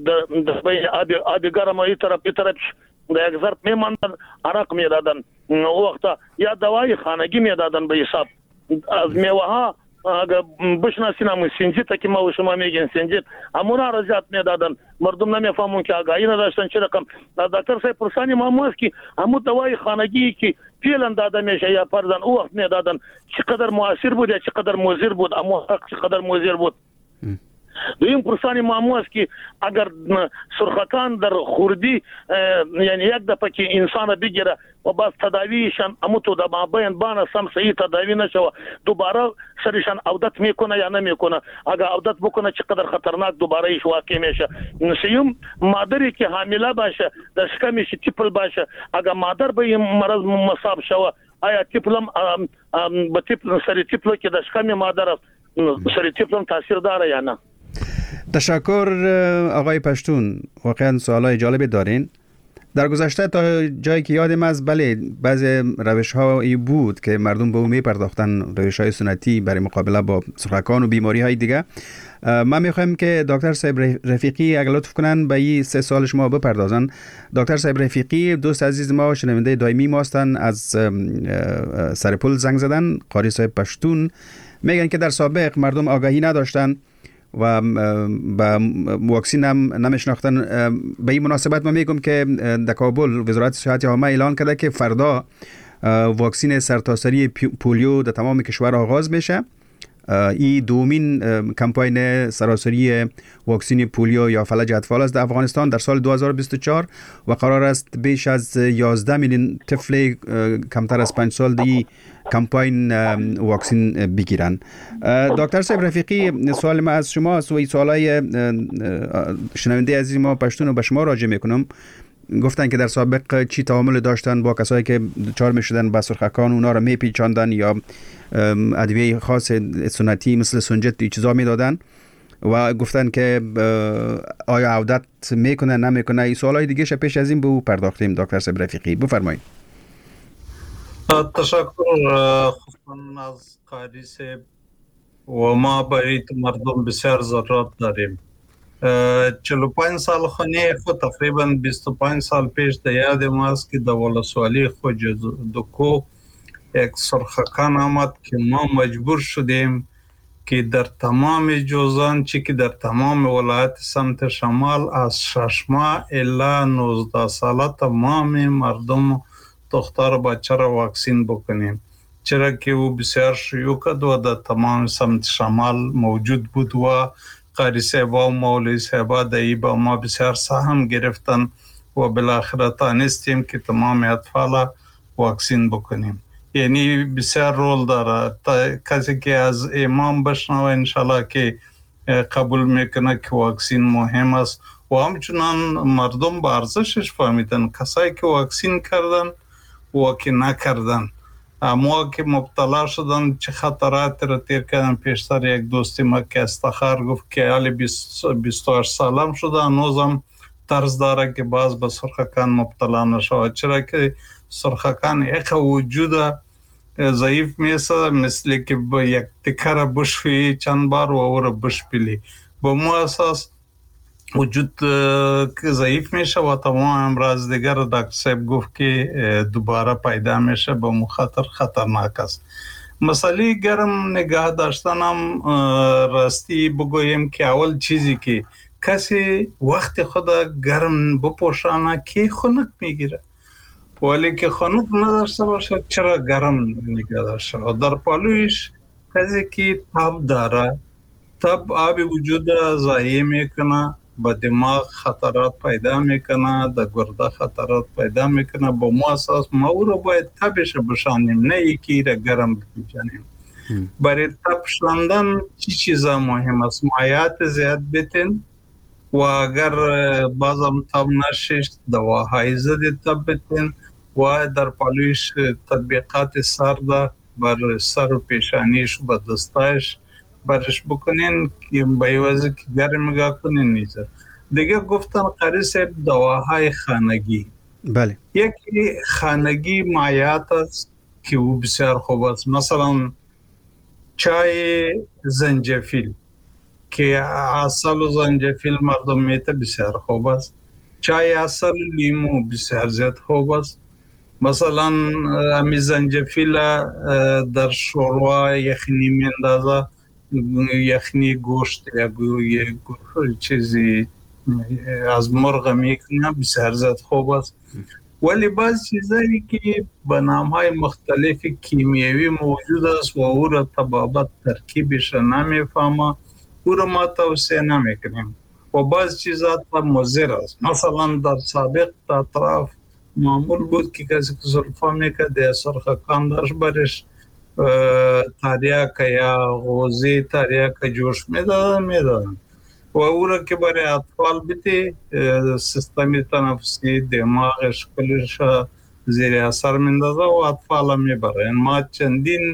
آبی گرم ای طرف در یک ظرف میماندن عرق میدادن وقتا یا دوای خانگی میدادن به حساب. از میوه ها اگر بشناسین همون سنجیت که ما و شما میگین سنجیت همونا را زیاد میدادن مردم نمیفهمون که آگاهی نداشتن چه رقم. دکتر صاحب پرسانی ما است که همون دوای خانگی که فعلا داده میشه یا پردن او وقت میدادن چقدر مؤثر بود یا چقدر مضر بود اما چقدر مضر بود. دویم پرسانی معمو است که اگر سرخکان در خوردی یعنی یک دفعه که انسان بگیره و باز تداویشان اموتو در مابین بانه سم صحیح تداوی نشوه دوباره سرشان عودت میکنه یا نمیکنه. اگر عودت بکنه چقدر خطرناک دوباره ایش واقع میشه. سیوم مادری که حامله باشه در شکمش تیپل باشه اگر مادر به این مرض مصاب شوه آیا تیپلم به تیپل سری تیپلو که در شکم مادر است سری تیپلم تاثیر داره یا نه؟ تشکر آقای پشتون. واقعا سوالای جالبی دارین. در گذشته تا جایی که یادم از بله بعضی روش هایی بود که مردم به اون میپرداختن روش های سنتی برای مقابله با سرخکان و بیماری های دیگه. من میخوایم که دکتر صاحب رفیقی اگر لطف کنن به این 3 سوال شما بپردازن. دکتر صاحب رفیقی دوست عزیز ما شنونده دائمی ما هستن از سرپل زنگ زدن. قاری صاحب پشتون میگن که در سابق مردم آگاهی نداشتن و با واکسین هم نمیشناختن. به این مناسبت من میگم که در کابل وزارت صحت عامه اعلان کرده که فردا واکسین سرتاسری پولیو در تمام کشور آغاز میشه. این دومین کمپاین سراسری واکسین پولیو یا فلج اطفال است در افغانستان در سال 2024 و قرار است بیش از 11 میلیون طفل کمتر از 5 سال دی کمپاین واکسین بگیرن. دکتر صاحب رفیقی سوال ما از شما است و این سوالای شنونده عزیز ما پشتون رو به شما راجع میکنم. گفتن که در سابق چی تعامل داشتن با کسایی که دچار میشدن با سرخکان اونا رو میپیچاندن یا ادویه خاص سنتی مثل سنجت چیزا میدادن و گفتن که آیا عودت میکنه نمیکنه. این سوالای دیگه ش پیش از این به او پرداختیم. دکتر صاحب رفیقی بفرمایید. تشکر از قاری صاحب و ما برای مردم بسیار ضرورت داریم. 45 سال خونه خود تقریبا 25 سال پیش در یاد ماست که در ولسوالی خود دکو یک سرخکان آمد که ما مجبور شدیم که در تمام جوزان چی که در تمام ولایت سمت شمال از 6 ماه الا 19 ساله تمام مردم دختر بچه را واکسین بکنیم، چرا که او بسیار شیوع کرد و در تمام سمت شمال موجود بود و قاری صاحب و مولوی صاحب دایی با ما بسیار سهم گرفتن و بالاخره تانستیم که تمام اطفال واکسین بکنیم. یعنی بسیار رول داره. کسی که از امام بشنوه انشالله که قبول میکنه که واکسین مهم است و همچنان مردم با ارزشش فهمیدن. کسایی که واکسین کردن و که نکردن، اما که مبتلا شدن چه خطرات را تیر کردن. پیشتر یک دوستی ما که استخار گفت که حالی 28 سالم شده هنوزم ترس داره که باز به سرخکان مبتلا نشود، چرا که سرخکان یک وجود ضعیف میسه، مثل که با یک تکر بشوی چند بار و او را بشپیلی. با مو اساس وجود که ضعیف میشه و تمام امراض دیگر دکتر صاحب گفت که دوباره پیدا میشه، به مو خطرناک است. مسئله گرم نگاه داشتن هم راستی بگویم که اول چیزی که کسی وقت خود گرم بپوشانه که خنک میگیره، ولی که خنک نداشته باشه چرا گرم نگه داشته. و در پالویش کسی که تب داره، تب آب وجود ضایع میکنه، با دماغ خطرات پیدا میکنه، در گرده خطرات پیدا میکنه. با ما اساس ما او رو باید تبش بشانیم، نه یکی را گرم بکنیم. برای تب شاندن چی چیزا مهم است؟ مایعات زیاد بتین و اگر بازم تب نشش دواهای ضد تب بتین و در پالویش تطبیقات سرده بر سر و پیشانیش و دستایش برش بکنین که بایوازی که گرم نگاه کنین نیزه. دیگه گفتن قاری صاحب دواهای خانگی. بله. یکی خانگی مایعات است که او بسیار خوب است. مثلا چای زنجفیل که عسل و زنجفیل مردم میته بسیار خوب است. چای عسل لیمو بسیار زیاد خوب است. مثلا امی زنجفیل در شوروا یخنی میندازه، یخنی گوشت یا چیزی از مرغ میکنه، بسیار زیاد خوب است. ولی بعض چیزایی که به نامهای مختلف کیمیایی موجود است و او را طبابت ترکیبش نمیفهمه، او را ما توصیه نمیکنیم و بعض چیزات مضر است. مثلا در سابق اطراف معمول بود که کسی که سرفا میکرد یا سرخکان داشت برش تریاک یا غوزی تریاک جوش میدادن و او را که برای اطفال بیتی سیستمی تنفسی دماغش کلش زیر اثر میندازه و اطفال میبره. ما چندین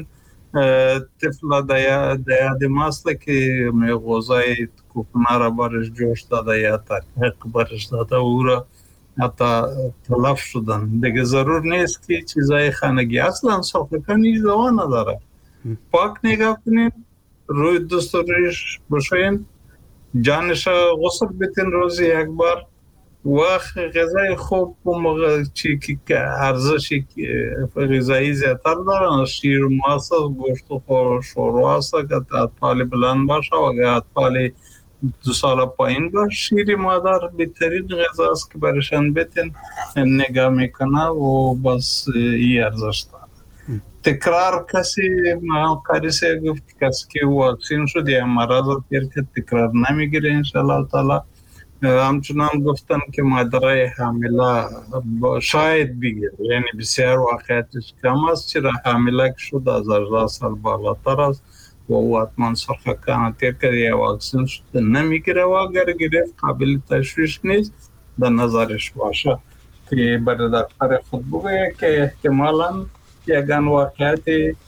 طفل دیاد ماست که غوزای کوپنا را برش جوش داده یا تریاک برش داده و او را حتی تلف شدن. دیگه ضرور نیست که چیزای خانگی اصلا سرخکان هیچ دوا نداره. پاک نگاه کنین، روی دست و رویش بشوین، جانش غسل بتین روزی یک بار و غذای خوب و موقع چی که ارزشی غذایی زیادتر دارن، شیر و ماست، گوشت و شوروا است که اطفال بلند باشه و اگر اطفال 2 سال پایین باشه شیر مادر بهترین غذا است که برشان بتین نگاه میکنه و بس این ارزش داره. تکرار کسی قاری صاحب گفت کسی که واکسین شد یا مرض تیر که تکرار نمیگیره انشاءالله تعالی. همچنان گفتن که مادرای حامله شاید بگیره، یعنی بسیار واقعیتش کم است، چرا حامله که شد از 18 سال بالاتر است و او حتما سرخکان تیر که یا واکسین شد نمیگیره و اگر گرفت قابل تشویش نیست در نظرش باشه که برای دکتر خود بگه که احتمالاً یگان واقعیت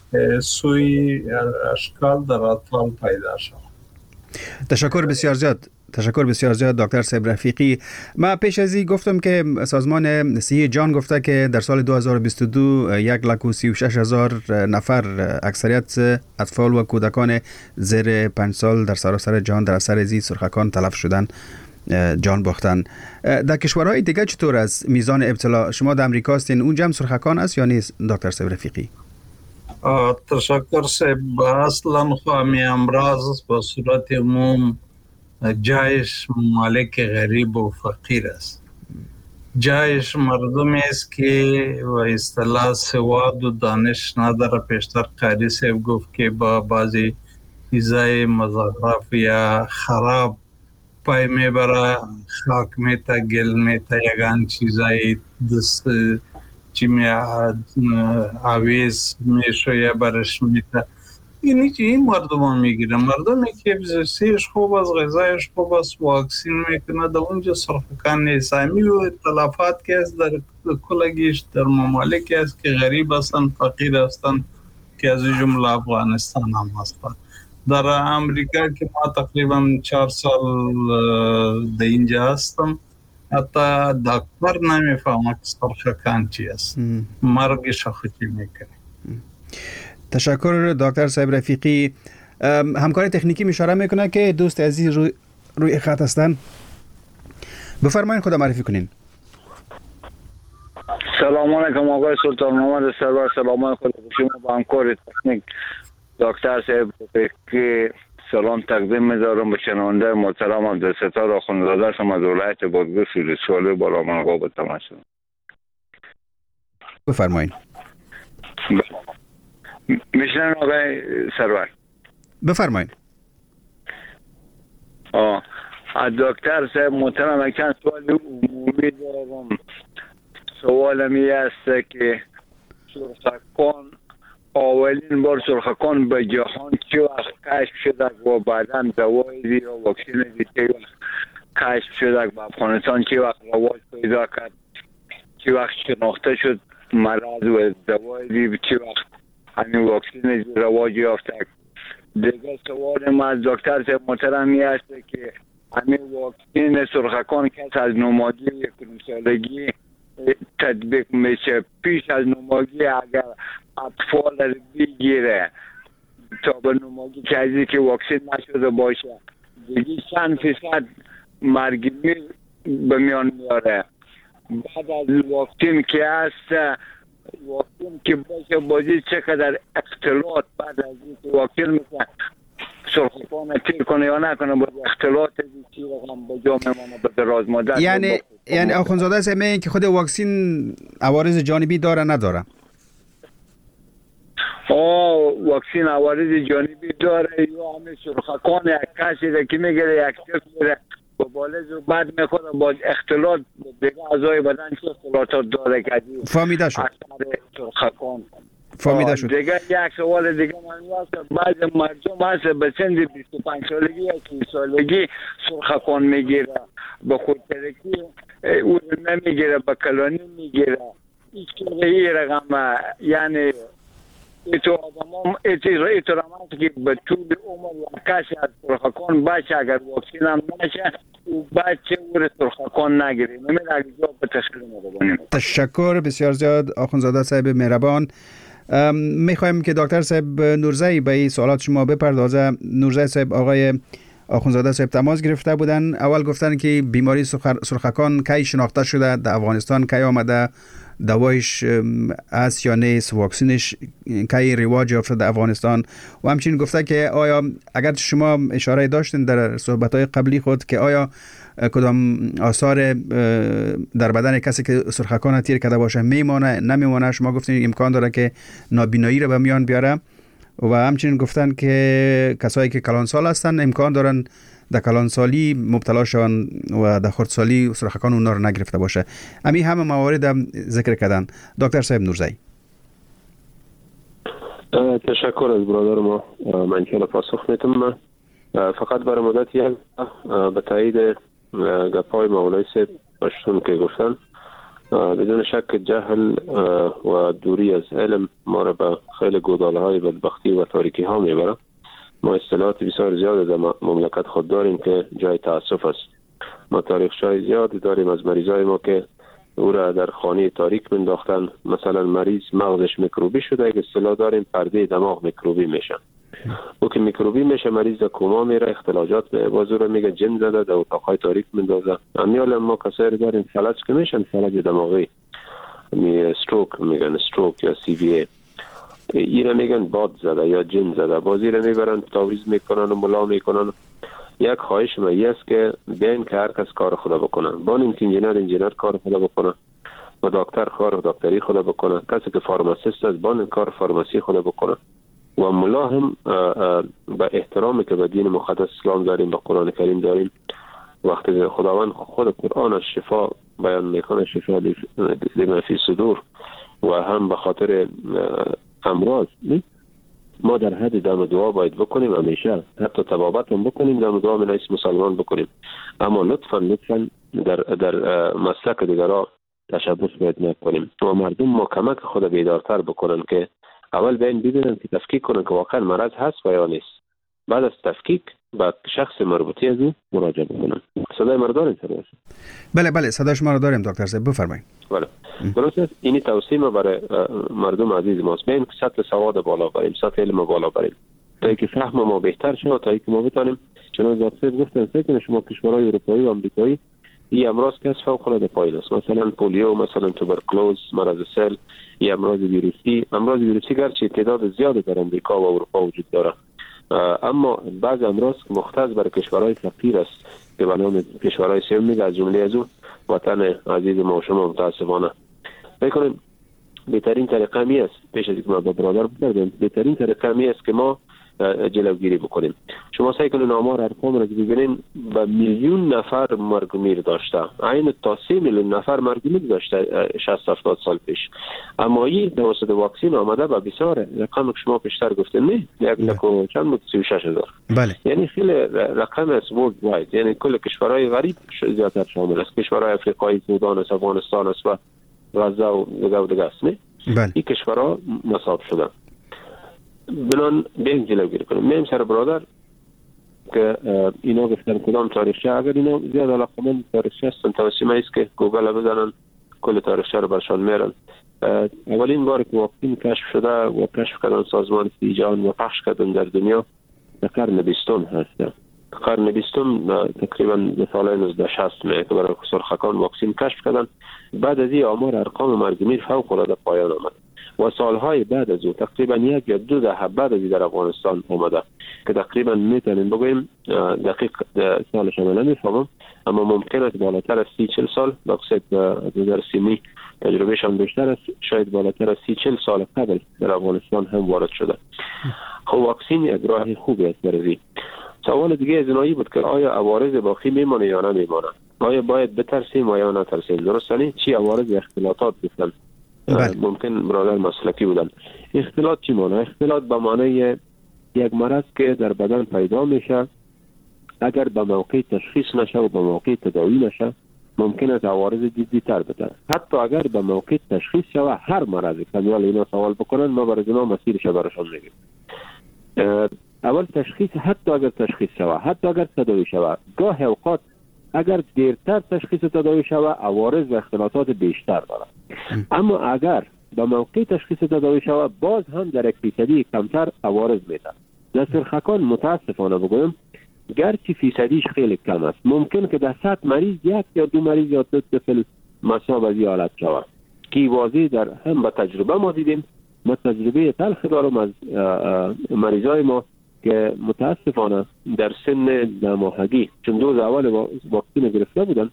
سوی اشکال در اطفال پیدا شد. تشکر بسیار زیاد دکتر صاحب رفیقی. ما پیش از این گفتم که سازمان صحت جهان گفته که در سال 2022 136,000 نفر اکثریت اطفال و کودکان زیر 5 سال در سراسر جهان در اثر زی سرخکان تلف شدن، جان باختن. در کشورهای دیگه چطور از میزان ابتلا؟ شما در امریکا هستین، اونجا هم سرخکان است یا نیست دکتر صاحب رفیقی؟ تشکر صاحب. اصلا خواهمی امراض به صورت عموم جایش مالک غریب و فقیر است. جایش مردمی است که و اصطلاح سواد و دانش نداره. پیشتر قاری صاحب گفت که با بعضی چیزای مزخرف یا خراب پای میبره، خاک میته، گل میته، یگان چیزای دست چی آویز میشه یا برش میته. اینی که این مردم میگیره، مردمی که زیستیش خوب است، غذایش خوب است، واکسین میکنه، در اونجا سرخکان نیست. همی و تلافات که است در کلگیش در ممالک است که غریب هستن، فقیر هستن، که از جمله افغانستان هم هستن. در امریکا که ما تقریبا 4 سال در اینجا هستم، حتی دکتر نمیفهمه که سرخکان چی است، مرگش خودی میکنه. تشکر دکتر صاحب رفیقی. همکار تکنیکی اشاره میکنه که دوست عزیز روی خط هستن. بفرمایید خدا معرفی کنین. سلام علیکم آقای سلطان محمد سرور. سلام خود شما با همکار تکنیک دکتر صاحب رفیقی سلام تقدیم می‌دارم به شنونده محترم عبدالستار آخوندزاده شما از ولایت بادغیس ولسوالی بالامرغاب به تماشا. بفرمایید. میشنن آقای سرور؟ بفرمایید. از دکتر صاحب محترم چند سوال عمومی دارم. سوالم این است که سرخکان اولین بار سرخکان به جهان چه وقت کشف شده و بعدا دوای یا واکسین چه وقت کشف شده و افغانستان چه وقت رواج پیدا کرد، چه وقت شناخته شد مرض و دوای چه وقت همین واکسین رواج یافته. دیگه سوال ما از دکتر صاحب محترم است که همین واکسین سرخکان کس از نوماگی 1 سالگی تطبیق میشه، پیش از نوماگی اگر اطفال بگیره تا به نوماگی که واکسین نشده باشه دیگه چند فیصد مرگ به میان میاره. بعد از واکسین که هست، واکسین که باشه بازی چقدر اختلاط بعد از این واکسین میکنه سرخکان تیر کنه یا نکنه، باید اختلاط چی رقم به جا میمانه به دراز مدت. یعنی آخوندزاده صاحب میگن که خود واکسین عوارض جانبی داره نداره؟ واکسین عوارض جانبی داره، یا همین سرخکان یک کسی که میگیره یک تیر میره با بالز و بعد میخوره با اختلاط دیگه اعضای بدن چه اختلاطات داره که فهمیده شد. سرخکان فهمیده شد. دیگه یک سوال دیگه من هست، بعض مردم هست به سن 25 سالگی یا 30 سالگی سرخکان میگیره، به خودترکی او نمیگیره، به کلانی میگیره. این رقم یعنی ایتو آدم ایتو رمانت که به طول عمر کسی از سرخکان باشه اگر واکسین هم نشه او بچه او سرخکان نگیره. نمیده اگر جواب به تشکیل مدبانیم. تشکر بسیار زیاد آخوندزاده صاحب مهربان. میخوایم که دکتر صاحب نورزی به این سوالات شما بپردازه. نورزی صاحب آقای آخوندزاده صاحب تماس گرفته بودن، اول گفتن که بیماری سرخکان کی شناخته شده در افغانستان، کی آمده، دوایش است یا نیست، واکسینش کی رواج یافته در افغانستان، و همچنین گفته که آیا اگر شما اشاره داشتین در صحبت‌های قبلی خود که آیا کدام آثار در بدن کسی که سرخکان تیر کرده باشه میمانه نمیمانه. شما گفتین امکان داره که نابینایی رو به میان بیاره، و همچنین گفتن که کسایی که کلانسال هستن امکان دارن در کلانسالی مبتلا شون و در خردسالی سرخکان اونا رو نگرفته باشه. همین همه موارد هم ذکر کردن. دکتر صاحب نورزی. تشکر از برادر ما. من انشاءالله پاسخ میتونم. فقط برای مدت یک به تایید گپای مولای صاحب باشتون که گفتن، بدون شک جهل و دوری از علم ما را به خیلی گوداله های بدبختی و تاریکی ها میبره. ما اصطلاحات بسیار زیاد در مملکت خود داریم که جای تاسف است. ما تاریخچه‌های زیادی داریم از مریضای ما که او را در خانه تاریک منداختن. مثلا مریض مغزش میکروبی شده، که اصطلاح داریم پرده دماغ میکروبی میشه. او که میکروبی میشه مریض در کوما میره، اختلاجات به باز او را میگه جن زده، در اتاقهای تاریک مندازه. امیال ما کسایی داریم فلج که میشن، فلج دماغی، استروک میگن، استروک یا سی وی ای. اینا میگن باد زده یا جن زده، بازی را میبرن تعویض میکنن و ملا میکنن. یک خواهش من است که بین که هر کس کار خدا بکنه. بانیم که انجینر کار خدا بکنه و دکتر کار دکتری خدا بکنه. کسی که فارماسیست است بانیم کار فارماسی خدا بکنه. و ملا هم به احترامی که به دین مقدس اسلام داریم، به قرآن کریم داریم، وقتی خداوند خود قرآن از شفا بیان میکنه، شفا لما فی صدور، و هم به خاطر امراض، ما در حد دم دعا باید بکنیم، همیشه حتی تبابت هم بکنیم، دم دعا من اسم مسلمان بکنیم، اما لطفا در مسلک دیگرها تشبث باید نکنیم و مردم ما کمک خود بیدارتر بکنن که اول بین ببینن که تفکیک کنن که واقعا مرض هست و یا نیست. بعد از تفکیک با شخص مربوطی از او مراجعه بکنن. صدای ما دارین سر؟ بله صدای شما رو داریم دکتر صاحب، بفرمایید. بله. درسته، این توصیه ما برای مردم عزیز ماست، بین سطح سواد بالا بریم، سطح علم بالا بریم، تا اینکه فهم ما بهتر شه، تا اینکه ما بتونیم چنانچه دکتر گفتن فکر شما کشورهای اروپایی و آمریکایی این امراض که فوق العاده پایین است، مثلا پولیو، مثلا توبرکلوز، مرض سل، این امراض ویروسی گرچه تعداد زیادی در آمریکا و اروپا وجود داره، اما بعض امراض مختص بر کشورهای فقیر است که به نام کشورهای سوم از جمله از او وطن عزیز ما و شما متاسفانه بکنیم. بهترین طریقه می است، پیش از اینکه ما با برادر بگردیم، بهترین طریقه می است که ما جلوگیری بکنیم. شما سعی کنین آمار ارقام را ببینین، به میلیون نفر مرگ میر داشته، عین تا 3 میلیون نفر مرگ میر داشته 60-70 سال پیش، اما این توسط واکسن آمده به بسیار رقم که شما پیشتر گفتین، نه 1,36,000. بله. یعنی خیلی رقم است ورلد واید، یعنی کل کشورهای غریب زیادتر شامل است، کشورهای افریقایی، سودان است، افغانستان است و غزه و دیگه است. نه بله. این کشورها مصاب شدن. بلان بین جلوگیری کنیم. میم سر برادر که اینا گفتن کدام تاریخچه، اگر اینا زیاد علاقمند تاریخچه هستن توصیه است که گوگل بزنن، کل تاریخچه رو برشان میرن. اولین بار که واکسن کشف شده و کشف کردن سازمان صحت جهان و پخش کردن در دنیا در قرن 20 هست. قرن 20 تقریبا به سال 1960 که برای سرخکان واکسن کشف کردن. بعد از این آمار ارقام مرگ میر فوق العاده پایان آمد و سالهای بعد از او تقریبا 1 یا 2 دهه بعد از در افغانستان اومده که تقریبا میتونیم بگوییم دقیق سالش من نمیفهمم، اما ممکن است بالاتر از 30-40 سال، بقصد 2030 تجربهشان بیشتر است، شاید بالاتر از 30-40 سال قبل در افغانستان هم وارد شده. خب واکسن یک راه خوبی است برای سوال دیگه از اینایی بود که آیا عوارض باقی میمونه یا نمیمونه، آیا باید بترسیم و یا نترسیم؟ درسته چی عوارض اختلاطات گفتن؟ ممکن برادر مسلکی بودن. اختلاط چی معنی؟ اختلاط به معنی یک مرض که در بدن پیدا میشه، اگر به موقع تشخیص نشه و به موقع تداوی نشه ممکن است عوارض جدی تر بده. حتی اگر به موقع تشخیص شود هر مرضی که اینا سوال بکنن ما برای اینا مسیرش براشون میگیم. اول تشخیص، حتی اگر تشخیص شود، حتی اگر تداوی شود، گاه اوقات اگر دیرتر تشخیص تداوی شود عوارض و اختلاطات بیشتر دارد. اما اگر به موقع تشخیص تداوی شود باز هم در 1% کمتر عوارض میده. در سرخکان متاسفانه بگویم گرچه فیصدیش خیلی کم است، ممکن که در 100 مریض 1 یا 2 مریض یا 2 طفل مصاب از این حالت شود که واضح در هم به تجربه ما دیدیم. ما تجربه تلخ دارم از مریضای ما که متاسفانه در سن 10 ماهگی، چون دوز اول واکسن گرفته بودن،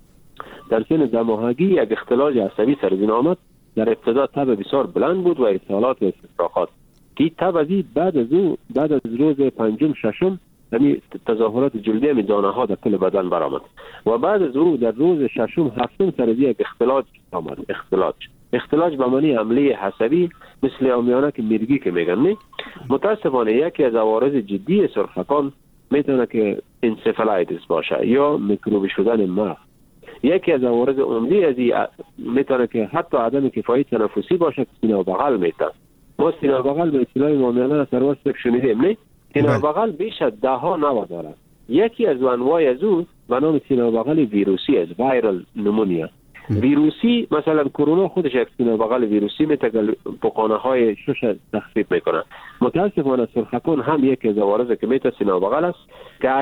در سن 10 ماهگی یک اختلال عصبی سرزین آمد. در ابتدا تب بسیار بلند بود و اسهالات و استفراغات که تب بعد از روز 5-6 همین تظاهرات جلدی همین دانه ها در کل بدن برآمد و بعد از او در روز 6-7 سرزی یک اختلاج آمد. اختلاج به معنی حمله عصبی مثل عامیانه که میرگی که میگن. نه متاسفانه یکی از عوارض جدی سرخکان میتونه که انسفالایتس باشه یا میکروبی شدن مغز. یکی از عوارض عمده از این میتونه که حتی عدم کفایت تنفسی باشه که سینه و بغل میتونه. ما سینه و بغل به اصطلاح عامیانه سروست شنیدیم. نه سینه و بغل بیش از 10 نوع داره. یکی از انواع از اون به نام سینه و بغل ویروسی است، وایرال نمونیا. ویروسی مثلا کرونا خودش یک سینه و بغل ویروسی میتونه بقانه های شش تخفیف میکنه. متاسفانه سرخکان هم یکی از عوارض که میتونه سینه و بغل است که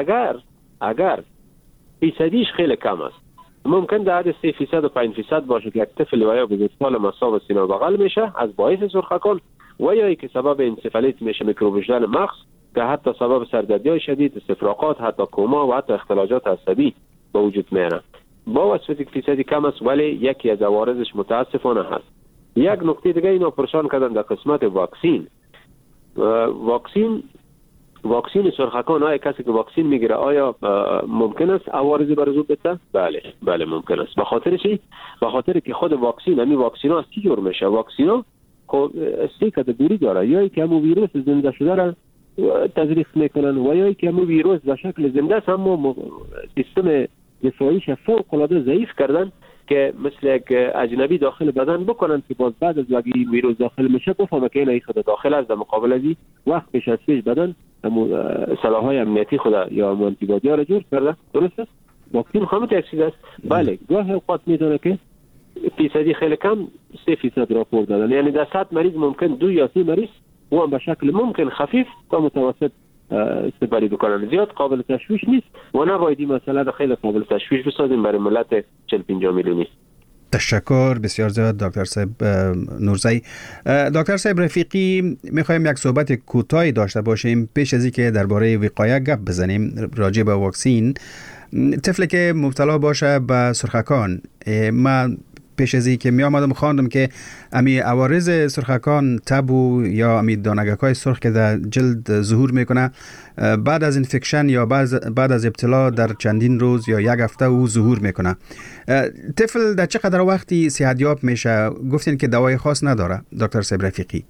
اگر فیصدیش خیلی کم است، ممکن در حد 3% و 5% باشه که یک طفل و یا بزرگسال مصاب سینه و بغل میشه از باعث سرخکان و یا که سبب انسفالیت میشه، میکروب شدن مغز که حتی سبب سردردی شدید، استفراغات، حتی کوما و حتی اختلاجات عصبی به وجود میاره. با وصفت فیصدی کم است ولی یکی از عوارضش متاسفانه هست. یک نکته دیگه اینا پرسان کردن در قسمت واکسین. واکسین سرخکان، آیا کسی که واکسین میگیره آیا ممکن است عوارضی بر او بده؟ بله ممکن است. به خاطر چی؟ به خاطر که خود واکسین ها از چی جور میشه؟ واکسین ها سه کاتگوری داره، یا که همون ویروس زنده شده را تزریق میکنن و یا که همون ویروس به شکل زنده است، اما سیستم دفاعیش فوق العاده ضعیف کردن که مثل یک اجنبی داخل بدن بکنن که باز بعد از وقتی ویروس داخل میشه بفهمه که این خود داخل است، در مقابل ازی وقت پیش از پیش بدن سلاح‌های امنیتی خود یا آنتیبادی ها را جور کرده. درست است؟ واکسین همین تاکید است. بله گاه اوقات میدونه که فیصدی خیلی کم 3% راپور دادن، یعنی در 100 مریض ممکن 2 یا 3 مریض و هم به شکل ممکن خفیف تا متوسط استفاده بکنن. زیاد قابل تشویش نیست و نباید این مسئله خیلی قابل تشویش بسازیم برای ملت 40-50 میلیونی. تشکر بسیار زیاد دکتر صاحب نورزی. دکتر صاحب رفیقی، میخوایم یک صحبت کوتاهی داشته باشیم پیش از اینکه درباره وقایه گپ بزنیم راجع به واکسین. طفلی که مبتلا باشه به سرخکان، من پیش از اینکه می آمدم خواندم که امی عوارض سرخکان، تب و یا امی دانگک‌های سرخ که در جلد ظهور میکنه بعد از انفکشن یا بعد از ابتلا در چندین روز یا یک هفته او ظهور میکنه. طفل در چقدر وقتی صحتیاب میشه؟ گفتین که دوای خاص نداره دکتر صاحب رفیقی.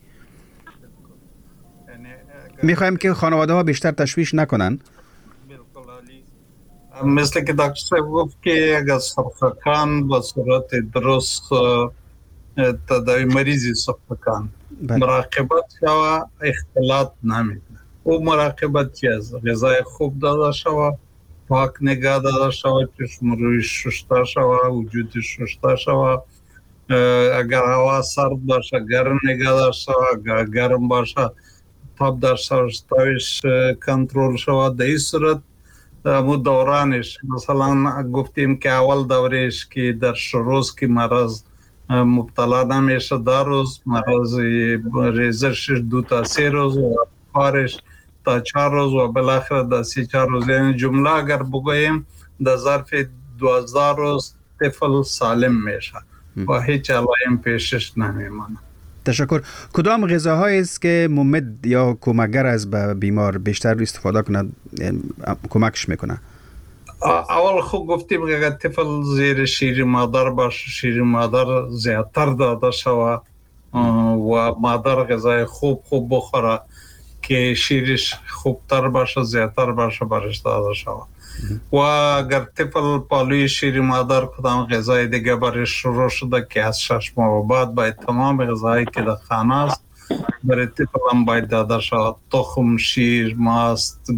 میخوایم که خانواده ها بیشتر تشویش نکنن. مثل که دکتر صاحب گفت که اگر سرخکان به صورت درست تداوی مریضی سرخکان مراقبت شوه اختلاط نمیده. او مراقبت چی است؟ غذای خوب داده شوه، پاک نگاه داده شوه، چشم رویش شسته شوه، وجودش شسته شوه، اگر هوا سرد باشه گرم نگاه داشته شوه، اگر گرم باشه تاب داشته شویش کنترل شوه. در این صورت مو دورانش مثلا گفتیم که اول دورهش که در روز که مرض مبتلا نمیشه 10 روز، مرض ریزش 2 تا 3 روز و کارش تا 4 روز و بالاخره در 3-4 روز. یعنی جمله اگر بگوییم در ظرف 12 روز طفل سالم میشه و هیچ علائم پیشش نمیمانه. تشکر. کدام غذاهایی است که ممد یا کمکگر از به بیمار بیشتر استفاده کنه، کمکش میکنه؟ اول خوب گفتیم که اگر طفل زیر شیر مادر باشه، شیر مادر زیادتر داده شوه و مادر غذای خوب بخوره که شیرش خوبتر باشه، زیادتر باشه برش داده شوه. و اگر طفل پالوی شیر مادر کدام غذای دیگه برش شروع شده که از 6 ماه بعد باید تمام غذایی که در خانه است برای طفل هم باید داده شود. تخم، شیر، ماست،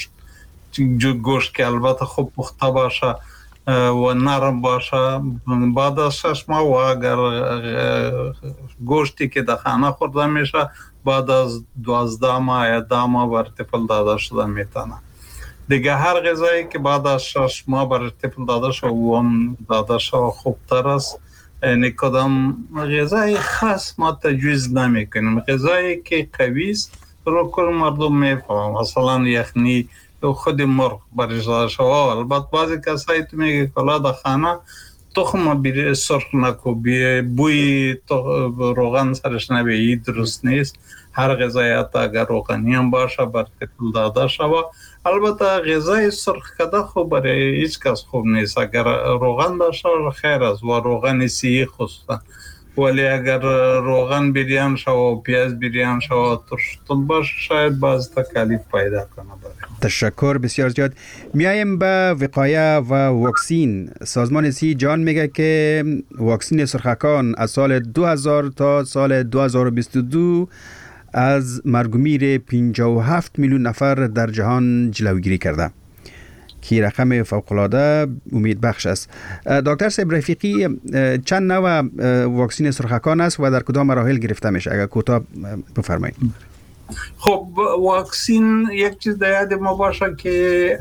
گوشت که البته خوب پخته باشه و نرم باشه بعد از 6 ماه، و اگر گوشتی که در خانه خورده میشه بعد از 12 ماه یا 10 ماه بر طفل داده شده میتونه. دیگه هر غذایی که بعد از 6 ماه برای طفل داده شده و هم داده شده خوبتر است. یعنی کدام غذای خاص ما تجویز نمی کنیم. غذایی که قوی است رو کل مردم میفهمن، مثلا یخنی خود مرغ برش داده شده. البته بعضی کسایی تو میگه کلا در خانه تخم سرخ نکو، بوی روغن سرش نبی، درست نیست. هر غذای حتی اگر روغنی هم باشه بر طفل داده شده. البته غذای سرخ کده خوب برای هیچ کس خوب نیست. اگر روغن داشته خیر است و روغن سیاه خصوصا، ولی اگر روغن بریان شده و پیاز بریان شده و ترشتون باشه شاید باز تکلیف پیدا کنه. تشکر بسیار زیاد. میایم به وقایه و واکسین. سازمان صحت جهان میگه که واکسین سرخکان از سال 2000 تا سال 2022 از مرگ و میر 57 میلیون نفر در جهان جلوگیری کرده که رقم فوق‌العاده امید بخش است. دکتر صاحب رفیقی، چند نوع واکسین سرخکان است و در کدام مراحل گرفته میشه؟ اگر کوتاه بفرمایید. خب واکسین یک چیز در یاد ما باشه که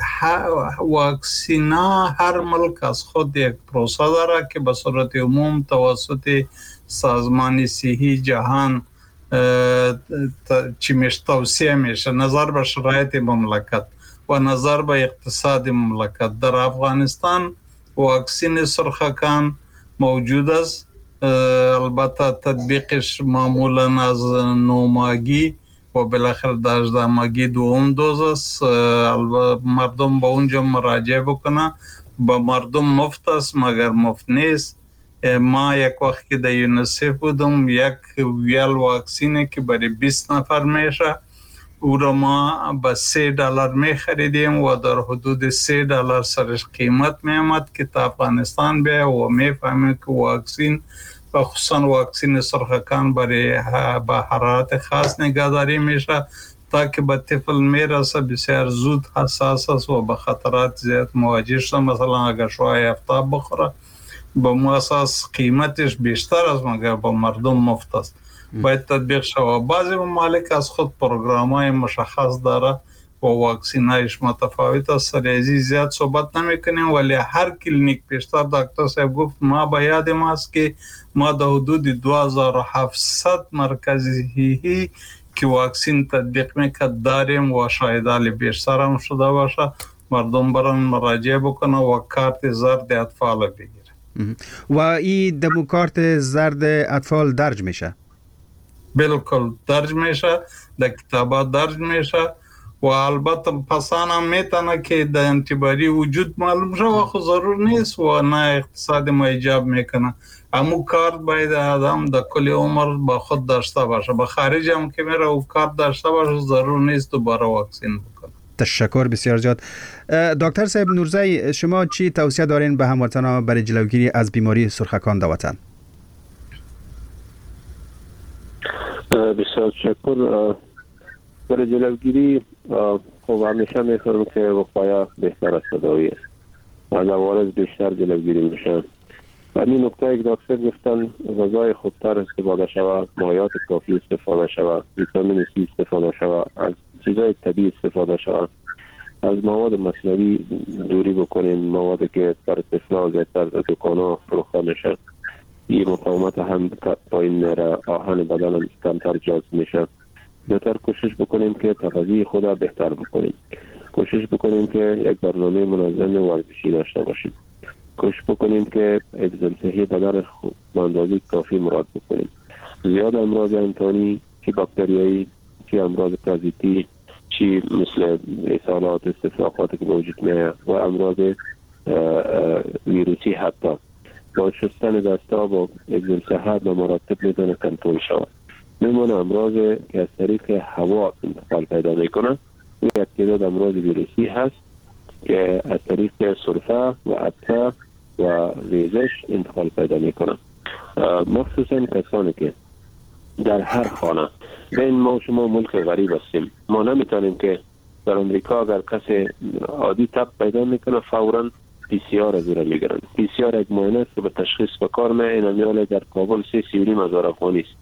واکسینا هر ملک از خود یک پروسه داره که به صورت عموم توسط سازمان صحی جهان چی میشه توصیه میشه نظر به شرایط مملکت و نظر به اقتصاد مملکت. در افغانستان واکسین سرخکان موجود است، البته تطبیقش معمولا از 9 ماهگی و بالاخره 18 ماهگی دوم دوز است. مردم با اونجا مراجعه بکنه. با مردم مفت است مگر مفت نیست. ما یک وقت که در یونیسف بودم یک ویل واکسینه که برای 20 نفر میشه او را ما به $3 می خریدیم و در حدود $3 سرش قیمت می آمد که تا افغانستان بیا و می فهمیم که واکسین و خصوصا واکسین سرخکان برای با حرارت خاص نگهداری میشه تا که به طفل میرسه بسیار زود حساس است و به خطرات زیاد مواجه شده. مثلا اگر شوهای آفتاب بخوره با ما اساس قیمتش بیشتر است مگر با مردم مفت است. باید تطبیق شود. بعضی ممالک از خود پروگرام‌های مشخص داره و واکسینایش متفاوت است. سریعی زیاد صحبت نمی‌کنیم ولی هر کلینیک پیشتر دکتر صاحب گفت ما به یاد ماست که ما در حدود 2700 مرکزی که واکسین تطبیق میکرد داریم و شاید حال بیشتر هم شده باشه. مردم برن مراجعه بکنه و کارت زرد اطفال بگیره. و این دمو کارت زرد اطفال درج میشه؟ بالکل درج میشه، در کتابات درج میشه و البته پسان هم میتونه که در انتباری وجود معلوم شه و خود ضرور نیست و نه اقتصاد ما ایجاب میکنه. امو کارت باید آدم در کل عمر با خود داشته باشه. به خارج هم که میره و کارت داشته باشه ضرور نیست دوباره واکسین بکنه. تشکر بسیار زیاد. دکتر صاحب نورزی، شما چی توصیه دارین به هموطنان برای جلوگیری از بیماری سرخکان در وطن؟ بسیار تشکر. برای جلوگیری خب همیشه میخورم که وقایع بهتر از تداوی است و از عوارض بیشتر جلوگیری میشه. همین نکته که دکتر گفتن غذای خوبتر استفاده شود، مایعات کافی استفاده شود، ویتامین سی استفاده شود، از چیزای طبیعی استفاده شود، از مواد مصنوعی دوری بکنیم، موادی که در طفلا زیادتر در دکانا فروخته میشه. این مقاومت هم پایین میره، آهن بدن هم کمتر جذب میشه. بهتر کوشش بکنیم که تغذیه خود بهتر بکنیم. کوشش بکنیم که یک برنامه منظم ورزشی داشته باشیم. کوشش بکنیم که حفظ صحی بدن به اندازه کافی مراعات بکنیم. زیاد امراض انتانی، چی باکتریایی، چی امراض پرازیتی، چی مثل اسهالات، استفراغات که وجود میاد و امراض ویروسی حتی با شستن دستا با حفظ صحت به مراتب میتونه کنترل شود. میمونه امراض که از طریق هوا انتقال پیدا میکنه. یک تعداد امراض ویروسی هست که از طریق سرفه و عطسه و ریزش انتقال پیدا میکنه. مخصوصا کسانی که در هر خانه بین ما و شما ملک غریب هستیم، ما نمیتونیم که در امریکا اگر کسی عادی تب پیدا میکنه فوراً PCR از را میگیرن. PCR یک معاینه است که به تشخیص به کار میاد. در کابل 3,500 افغانی است.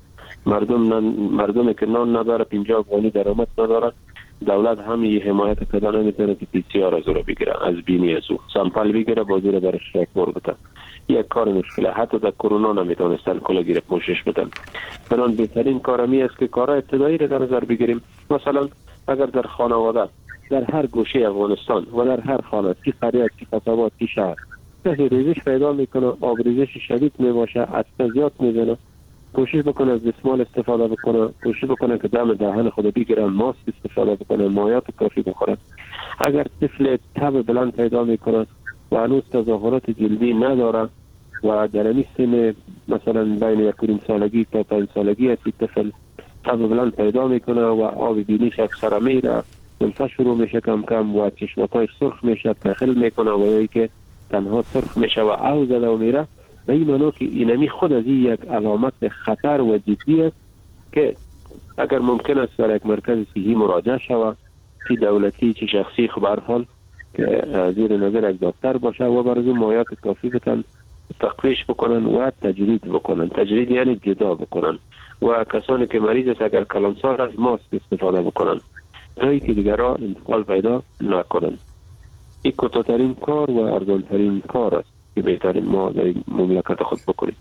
مردمی که نان نداره 50 افغانی درآمد نداره، دولت هم یه حمایت کده نمیتونه که PCR از را بگیره، از بینی از او سامپل بگیره بازی را برش یک بار بده. یک کار مشکله. حتی در کرونا نمیتونستن کلاگیر پوشش بدن. بنان بهترین کار همی است که کار ابتدایی را در نظر بگیریم. مثلا اگر در خانواده در هر گوشه افغانستان و در هر خانه، کی قریه، کی قصبات، کی شهر کسی ریزش پیدا میکنه، آبریزش شدید میباشه، عطسه زیاد میزنه، کوشش بکنه از دستمال استفاده بکنه، کوشش بکنه که دم دهن خود بگیره، ماسک استفاده بکنه، مایعات کافی بخوره. اگر طفل تب بلند پیدا میکنه و هنوز تظاهرات جلدی نداره و در این سن مثلا بین 1.5 سالگی تا 5 سالگی است، طفل تب بلند پیدا میکنه و آب بینیش اکثر میره، دلفه شروع میشه کم کم و چشماتایش سرخ میشه، تخیل میکنه و یا که تنها سرخ میشه و او زده و میره. و این منو که اینمی خود از این یک علامت خطر و جدی است که اگر ممکن است در یک مرکز صحی مراجعه شود، چی دولتی چی شخصی، خبر حال که زیر نظر یک دکتر باشه و برای مایعات کافی بتن تقویش بکنن و تجرید بکنن. تجرید یعنی جدا بکنن و کسانی که مریض است اگر کلانسار از ماسک استفاده بکنن تا که دیگرها انتقال پیدا نکنن. این کوتاه‌ترین کار و ارزان‌ترین کار است که بهترین ما در مملکت خود بکنیم.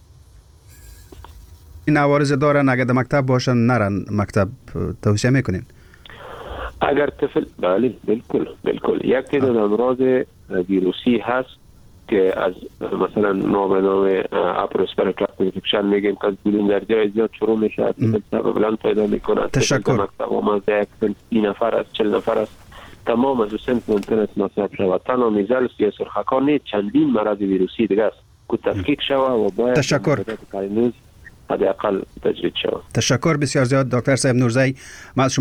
این عوارض دارن اگر در مکتب باشن نرن مکتب، توصیه میکنین؟ اگر طفل، بله بالکل یک تعداد امراض ویروسی هست که از مثلا نام اپروسپرکلاس اینفکشن میگیم که از بلون در جای زیاد شروع میشه، سبب بلند پیدا میکنه. تشکر. تمام از 30 نفر از 40 نفر است، تمام از سنف ممکن است مصاب شود. تنها میزلس یا سرخکان نیست، چندین مرض ویروسی دیگه است که تفکیک شود و باید تشکر. حداقل تجدید شود. تشکر بسیار زیاد دکتر صاحب نورزی.